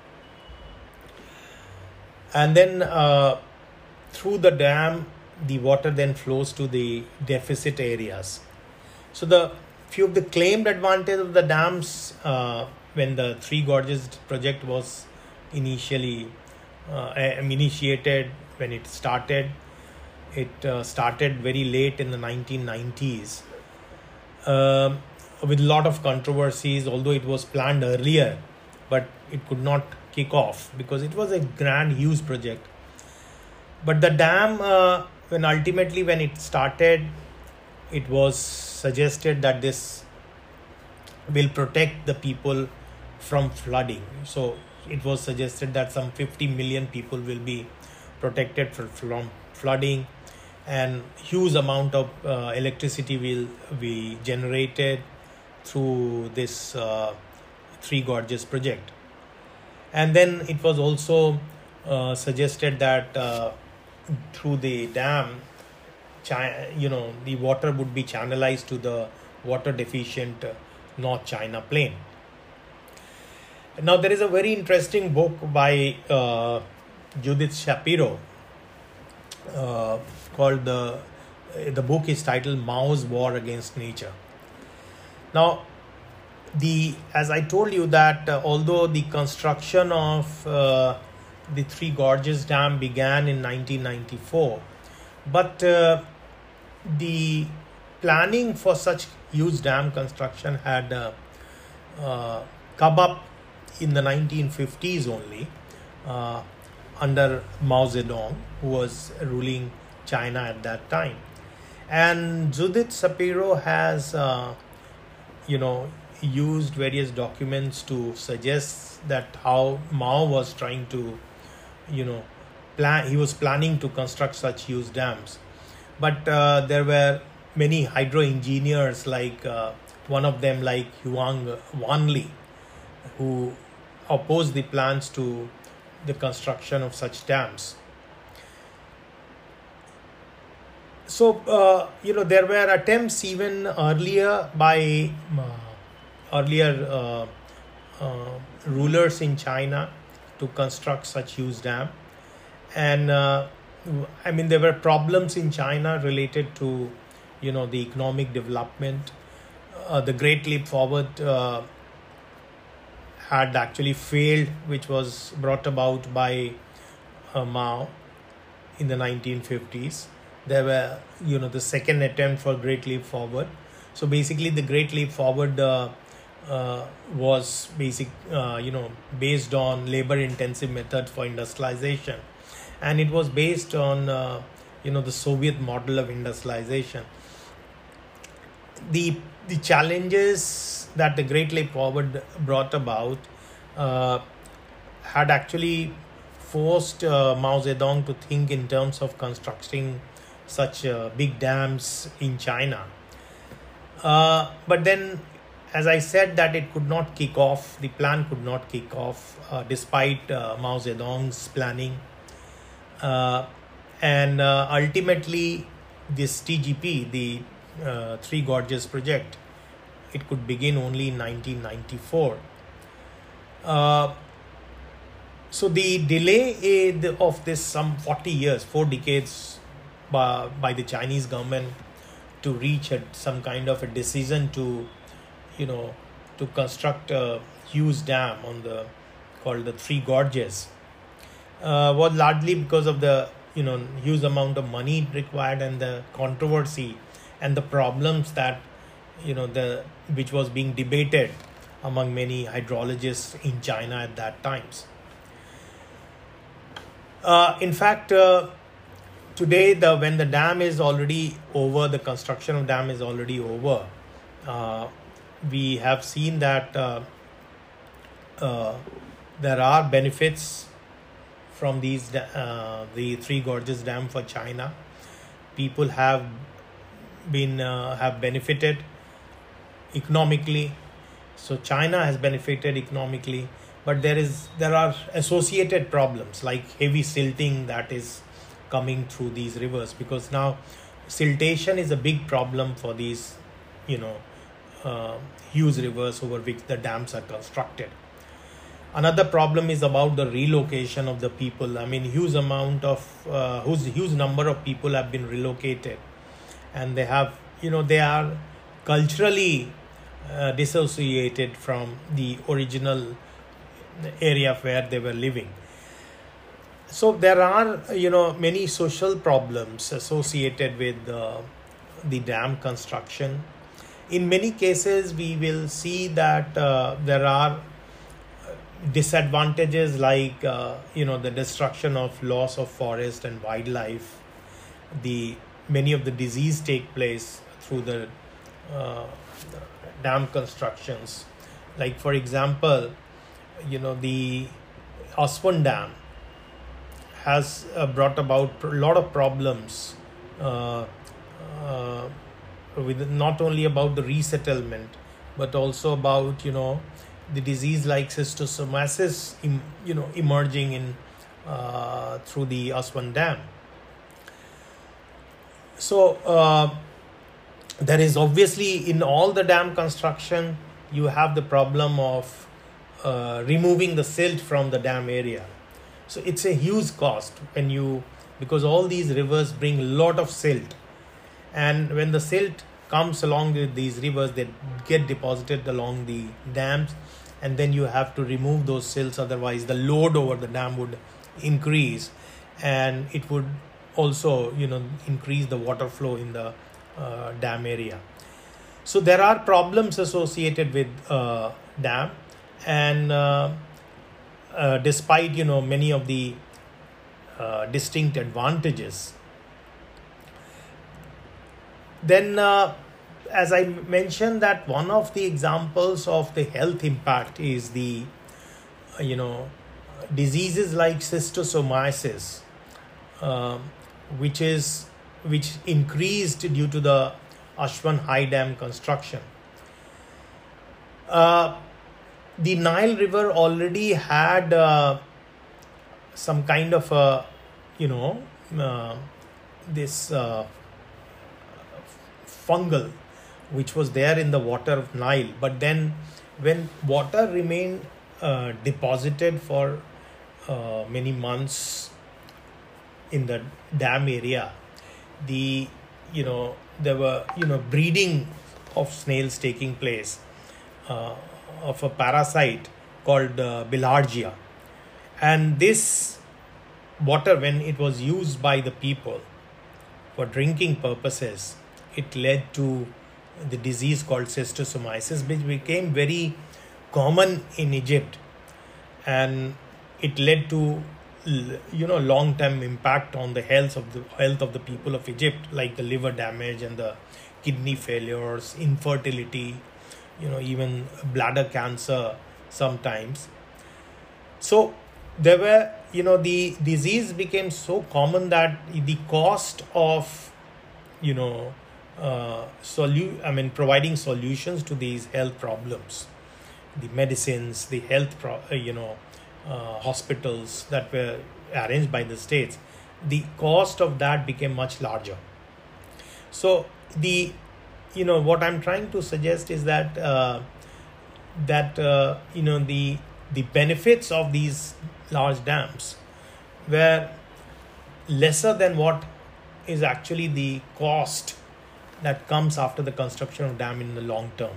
and then uh, through the dam the water then flows to the deficit areas. So the few of the claimed advantage of the dams uh, when the Three Gorges project was initially uh, initiated, when it started, it uh, started very late in the nineteen nineties uh, with a lot of controversies, although it was planned earlier, but it could not kick off because it was a grand, huge project. But the dam, uh, when ultimately when it started, it was suggested that this will protect the people from flooding. So it was suggested that some fifty million people will be protected from flooding, and huge amount of uh, electricity will be generated through this uh, Three Gorges project. And then it was also uh, suggested that uh, through the dam, China, you know, the water would be channelized to the water deficient uh, North China Plain. Now there is a very interesting book by uh, Judith Shapiro uh, called the the book is titled Mao's War Against Nature. Now the as I told you that uh, although the construction of uh, the Three Gorges Dam began in nineteen ninety-four, but uh, the planning for such huge dam construction had uh, uh, come up in the nineteen fifties only uh, under Mao Zedong, who was ruling China at that time. And Judith Shapiro has uh, you know used various documents to suggest that how Mao was trying to you know plan he was planning to construct such huge dams. But uh, there were many hydro engineers, like uh, one of them like Huang Wanli, who opposed the plans to the construction of such dams. So uh, you know there were attempts even earlier by uh, earlier uh, uh, rulers in China to construct such huge dam, and uh, I mean there were problems in China related to you know the economic development. Uh, the Great Leap Forward uh, had actually failed, which was brought about by uh, Mao in the nineteen fifties. There were you know the second attempt for Great Leap Forward. So basically the Great Leap Forward uh, uh, was basic uh, you know based on labor intensive method for industrialization, and it was based on uh, you know the Soviet model of industrialization. The the challenges that the Great Leap Forward brought about uh, had actually forced uh, Mao Zedong to think in terms of constructing such uh, big dams in China. Uh, but then, as I said, that it could not kick off, the plan could not kick off uh, despite uh, Mao Zedong's planning. Uh, and uh, ultimately, this T G P, the uh, Three Gorges project, it could begin only in nineteen ninety-four. Uh, so the delay of this some forty years, four decades by, by the Chinese government to reach a, some kind of a decision to, you know, to construct a huge dam on the called the Three Gorges, uh, was largely because of the you know huge amount of money required and the controversy and the problems that you know the which was being debated among many hydrologists in China at that times. Uh, in fact, uh, today the when the dam is already over, the construction of dam is already over. Uh, we have seen that uh, uh, there are benefits from these uh, the Three Gorges Dam for China. People have been uh, have benefited economically. So China has benefited economically. but there is there are associated problems like heavy silting that is coming through these rivers, because now siltation is a big problem for these, you know, uh, huge rivers over which the dams are constructed. Another problem is about the relocation of the people. I mean, huge amount of uh, huge huge number of people have been relocated, and they have, you know, they are culturally uh, dissociated from the original area where they were living. So there are, you know, many social problems associated with uh, the dam construction. In many cases, we will see that uh, there are disadvantages like uh, you know, the destruction of loss of forest and wildlife. The many of the disease take place through the uh, dam constructions. Like for example, you know, the Aswan Dam has uh, brought about a lot of problems uh, uh, with not only about the resettlement, but also about, you know, the disease like schistosomiasis, im, you know, emerging in uh, through the Aswan Dam. So uh, there is obviously, in all the dam construction, you have the problem of uh, removing the silt from the dam area. So it's a huge cost when you, because all these rivers bring a lot of silt, and when the silt comes along with these rivers, they get deposited along the dams, and then you have to remove those silts, otherwise the load over the dam would increase, and it would also, you know, increase the water flow in the uh, dam area. So there are problems associated with uh, dam, and uh, uh, despite, you know, many of the uh, distinct advantages, then uh, as I mentioned, that one of the examples of the health impact is the, uh, you know, diseases like schistosomiasis, uh, which is which increased due to the Aswan High Dam construction. Uh, the Nile River already had uh, some kind of a, you know, uh, this uh, fungal which was there in the water of Nile, but then when water remained uh, deposited for uh, many months in the dam area, the, you know, there were, you know, breeding of snails taking place uh, of a parasite called uh, Bilharzia, and this water, when it was used by the people for drinking purposes, it led to the disease called schistosomiasis, which became very common in Egypt, and it led to, you know, long-term impact on the health of the health of the people of Egypt, like the liver damage and the kidney failures, infertility, you know, even bladder cancer sometimes. So there were, you know, the disease became so common that the cost of, you know, uh, solu- I mean, providing solutions to these health problems, the medicines, the health, pro- uh, you know, uh, hospitals that were arranged by the states, the cost of that became much larger. So the, you know, what I'm trying to suggest is that uh, that uh, you know, the the benefits of these large dams were lesser than what is actually the cost that comes after the construction of dam in the long term.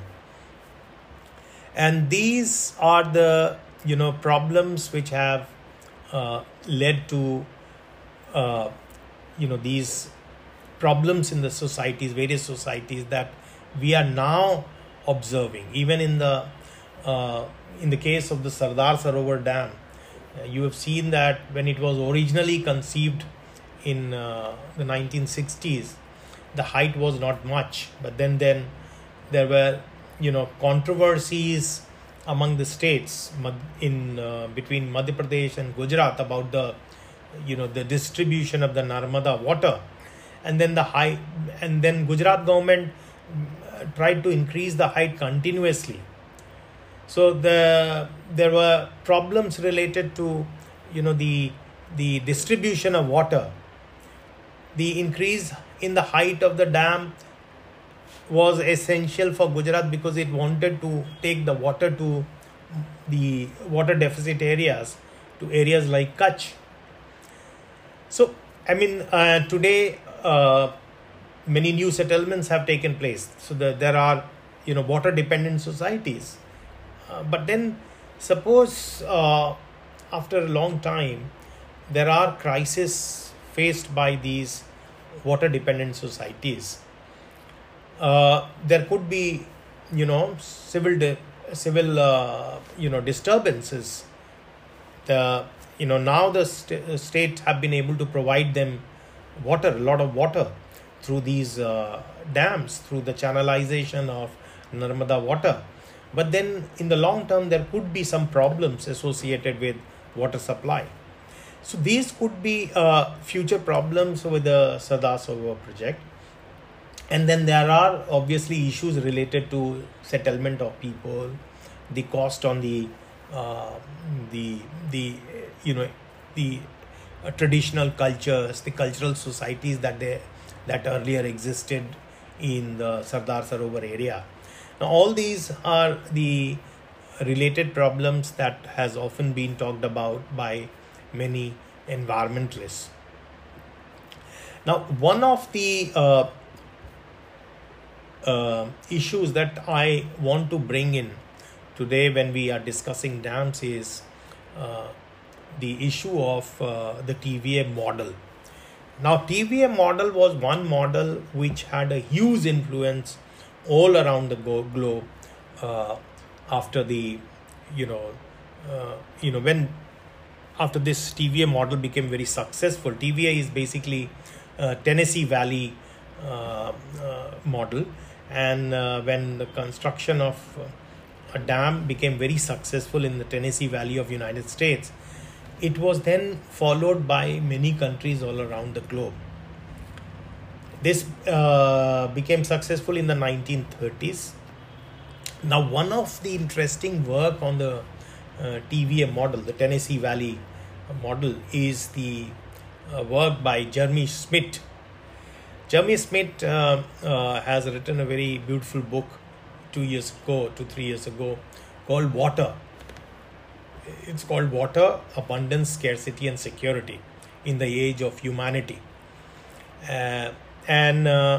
And these are the, you know, problems which have uh, led to uh, you know, these problems in the societies, various societies, that we are now observing. Even in the uh, in the case of the Sardar Sarovar Dam, uh, you have seen that when it was originally conceived in uh, the nineteen sixties, the height was not much, but then then there were, you know, controversies among the states in uh, between Madhya Pradesh and Gujarat about the, you know, the distribution of the Narmada water, and then the high, and then Gujarat government tried to increase the height continuously, So the there were problems related to, you know, the the distribution of water. The increase in the height of the dam was essential for Gujarat because it wanted to take the water to the water deficit areas, to areas like Kutch. So, I mean, uh, today uh, many new settlements have taken place. So the, there are, you know, water dependent societies. Uh, but then suppose uh, after a long time there are crises faced by these water dependent societies. Uh, there could be, you know, civil di- civil uh, you know disturbances. The you know now the st- states have been able to provide them water, a lot of water, through these uh, dams, through the channelization of Narmada water. But then in the long term there could be some problems associated with water supply. So these could be uh, future problems with the Sardar Sarovar project. And then there are obviously issues related to settlement of people, the cost on the uh, the the you know the uh, traditional cultures, the cultural societies that they that earlier existed in the Sardar Sarovar area. Now all these are the related problems that has often been talked about by many environmentalists. Now one of the uh, uh, issues that I want to bring in today when we are discussing dams is uh, the issue of uh, the T V A model. Now T V A model was one model which had a huge influence all around the globe uh, after the you know uh, you know when after this T V A model became very successful. T V A is basically uh, Tennessee Valley uh, uh, model, and uh, when the construction of uh, a dam became very successful in the Tennessee Valley of United States, it was then followed by many countries all around the globe. This uh, became successful in the nineteen thirties. Now, one of the interesting work on the uh, T V A model, the Tennessee Valley model, is the uh, work by Jeremy Smith. Jeremy Smith uh, uh, has written a very beautiful book two years ago, two, three years ago, called Water. It's called Water, Abundance, Scarcity and Security in the Age of Humanity. Uh, and uh,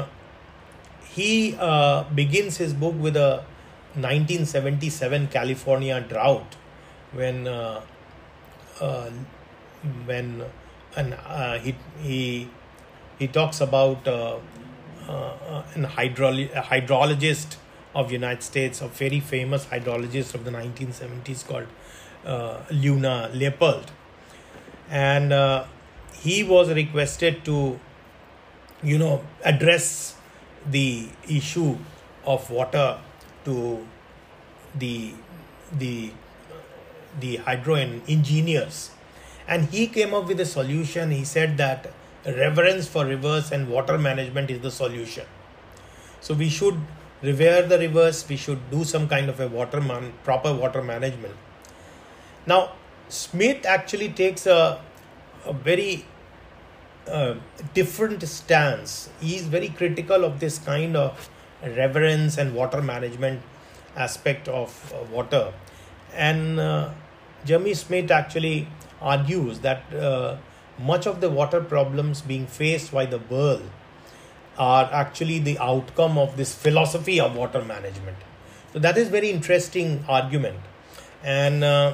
he uh, begins his book with a nineteen seventy-seven California drought, when uh, uh, when and uh, he he he talks about uh, uh, an hydrolo- a hydrologist of United States, a very famous hydrologist of the nineteen seventies called uh, Luna Leopold, and uh, he was requested to you know address the issue of water to the the the hydro engineers, and he came up with a solution. He said that reverence for rivers and water management is the solution. So we should revere the rivers, we should do some kind of a water man, proper water management. Now Smith actually takes a, a very uh, different stance. He is very critical of this kind of reverence and water management aspect of uh, water, and uh, Jeremy Smith actually argues that uh, much of the water problems being faced by the world are actually the outcome of this philosophy of water management. So that is very interesting argument, and uh,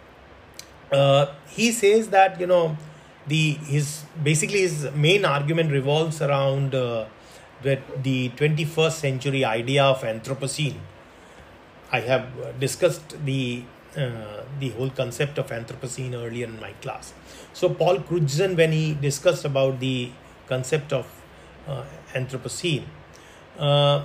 uh, he says that you know the his basically his main argument revolves around uh, the, the twenty-first century idea of Anthropocene. I have discussed the uh, the whole concept of Anthropocene earlier in my class. So Paul Crutzen, when he discussed about the concept of uh, Anthropocene, uh,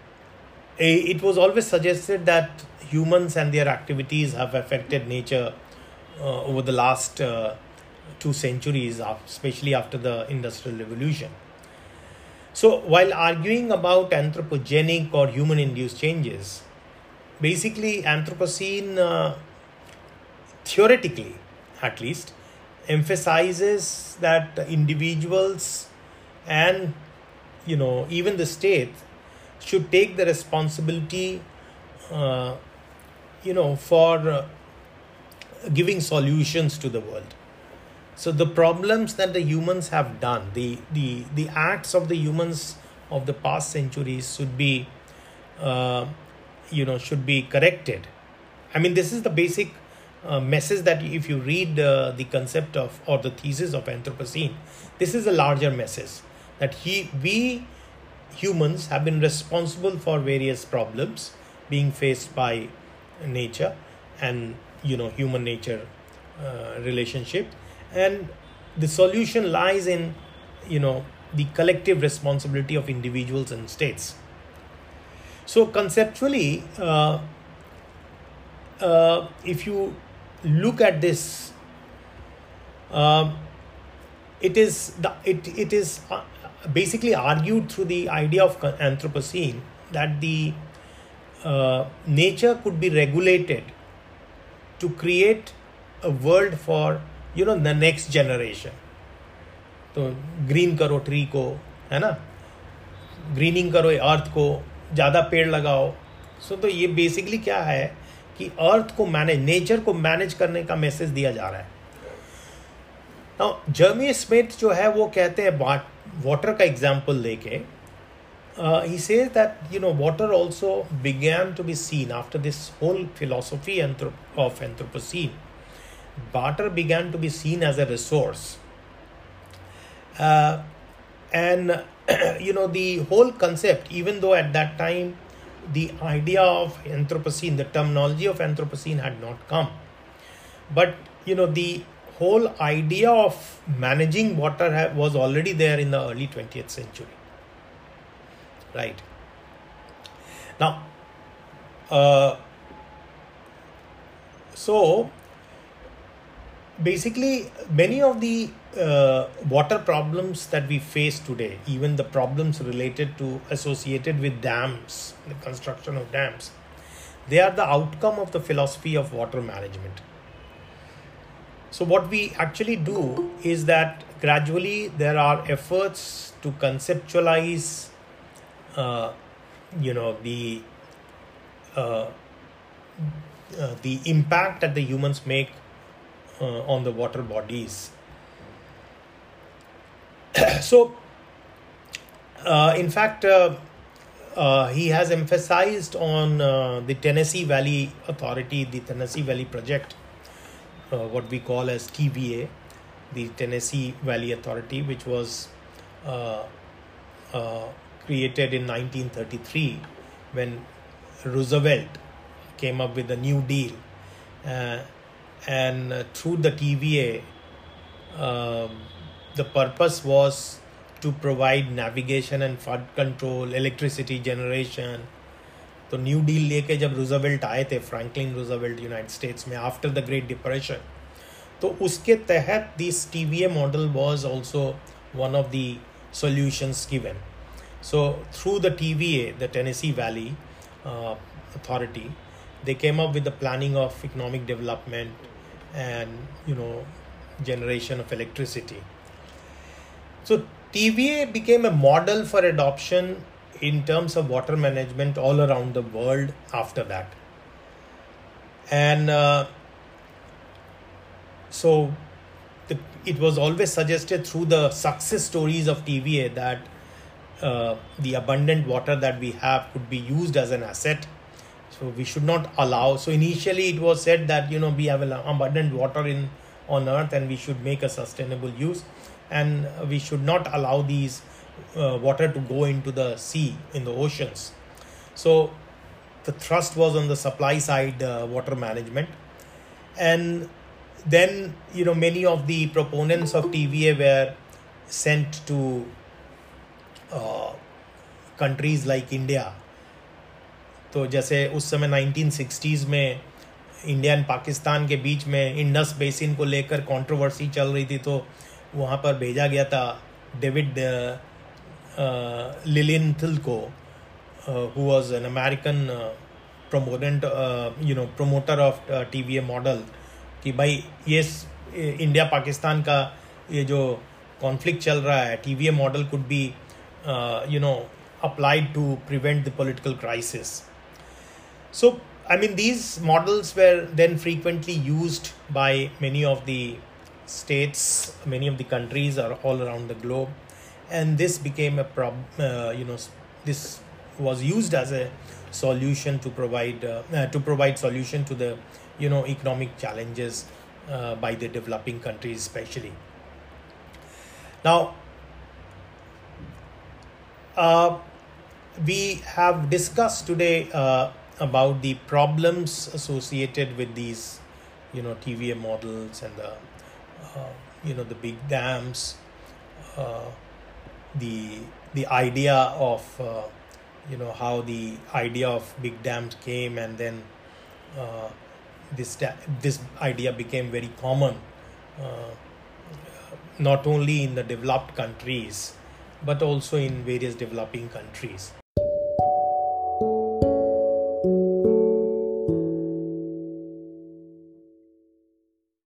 it was always suggested that humans and their activities have affected nature uh, over the last uh, two centuries, especially after the Industrial Revolution. So while arguing about anthropogenic or human-induced changes, basically Anthropocene, uh, theoretically at least, emphasizes that individuals and, you know, even the state should take the responsibility, uh, you know, for uh, giving solutions to the world. So the problems that the humans have done, the the the acts of the humans of the past centuries should be, uh, you know, should be corrected. I mean, this is the basic uh, message that if you read uh, the concept of or the thesis of Anthropocene, this is a larger message that he we humans have been responsible for various problems being faced by nature and, you know, human nature uh, relationship, and the solution lies in, you know, the collective responsibility of individuals and states. So conceptually, uh, uh, if you look at this, uh, it is the it it is uh, basically argued through the idea of Anthropocene that the uh, nature could be regulated to create a world for, you know, the next generation. तो green करो tree को, है ना, grinning करो अर्थ को, ज़्यादा पेड़ लगाओ. सो so, तो ये बेसिकली क्या है कि अर्थ को मैनेज, नेचर को मैनेज करने का मैसेज दिया जा रहा है. नाउ जर्मी स्मिथ जो है वो कहते हैं वाटर का एग्जाम्पल लेके, he says that, you know, water also began to be seen after this whole philosophy of Anthropocene. Water began to be seen as a resource. Uh, and, you know, the whole concept, even though at that time the idea of Anthropocene, the terminology of Anthropocene had not come, but, you know, the whole idea of managing water ha- was already there in the early twentieth century. Right. Now, uh, so basically many of the uh, water problems that we face today, even the problems related to associated with dams, the construction of dams, they are the outcome of the philosophy of water management. So what we actually do is that gradually there are efforts to conceptualize Uh, you know, the uh, uh, the impact that the humans make uh, on the water bodies. So, uh, in fact, uh, uh, he has emphasized on uh, the Tennessee Valley Authority, the Tennessee Valley Project, uh, what we call as T V A, the Tennessee Valley Authority, which was uh, uh, created in nineteen thirty-three when Roosevelt came up with the New Deal, uh, and uh, through the T V A, uh, the purpose was to provide navigation and flood control, electricity generation. तो new deal लेके जब Roosevelt आए थे, Franklin Roosevelt United States में after the Great Depression, तो उसके तहत this T V A model was also one of the solutions given. So through the T V A, the Tennessee Valley uh, Authority, they came up with the planning of economic development and, you know, generation of electricity. So T V A became a model for adoption in terms of water management all around the world after that. And uh, so the, it was always suggested through the success stories of T V A that Uh, the abundant water that we have could be used as an asset. So we should not allow. So initially it was said that, you know, we have abundant water in on earth and we should make a sustainable use, and we should not allow these uh, water to go into the sea, in the oceans. So the thrust was on the supply side, uh, water management. And then, you know, many of the proponents of T V A were sent to Uh, countries like India. तो जैसे उस समय nineteen sixties में India and Pakistan के बीच में Indus basin को लेकर कंट्रोवर्सी चल रही थी, तो वहाँ पर भेजा गया था डेविड लिलिनथल को, who was an American proponent, uh, you know, promoter of uh, T V A model कि भाई ये इंडिया पाकिस्तान का ये जो कॉन्फ्लिक्ट चल रहा है, T V A model could be uh, you know applied to prevent the political crisis. So I mean, these models were then frequently used by many of the states, many of the countries are all around the globe, and this became a problem. Uh, you know, this was used as a solution to provide uh, uh, to provide solution to the you know economic challenges uh, by the developing countries, especially. Now, uh, we have discussed today uh, about the problems associated with these, you know, T V A models and the, uh, you know, the big dams, uh, the the idea of, uh, you know, how the idea of big dams came, and then uh, this this idea became very common, uh, not only in the developed countries, but also in various developing countries.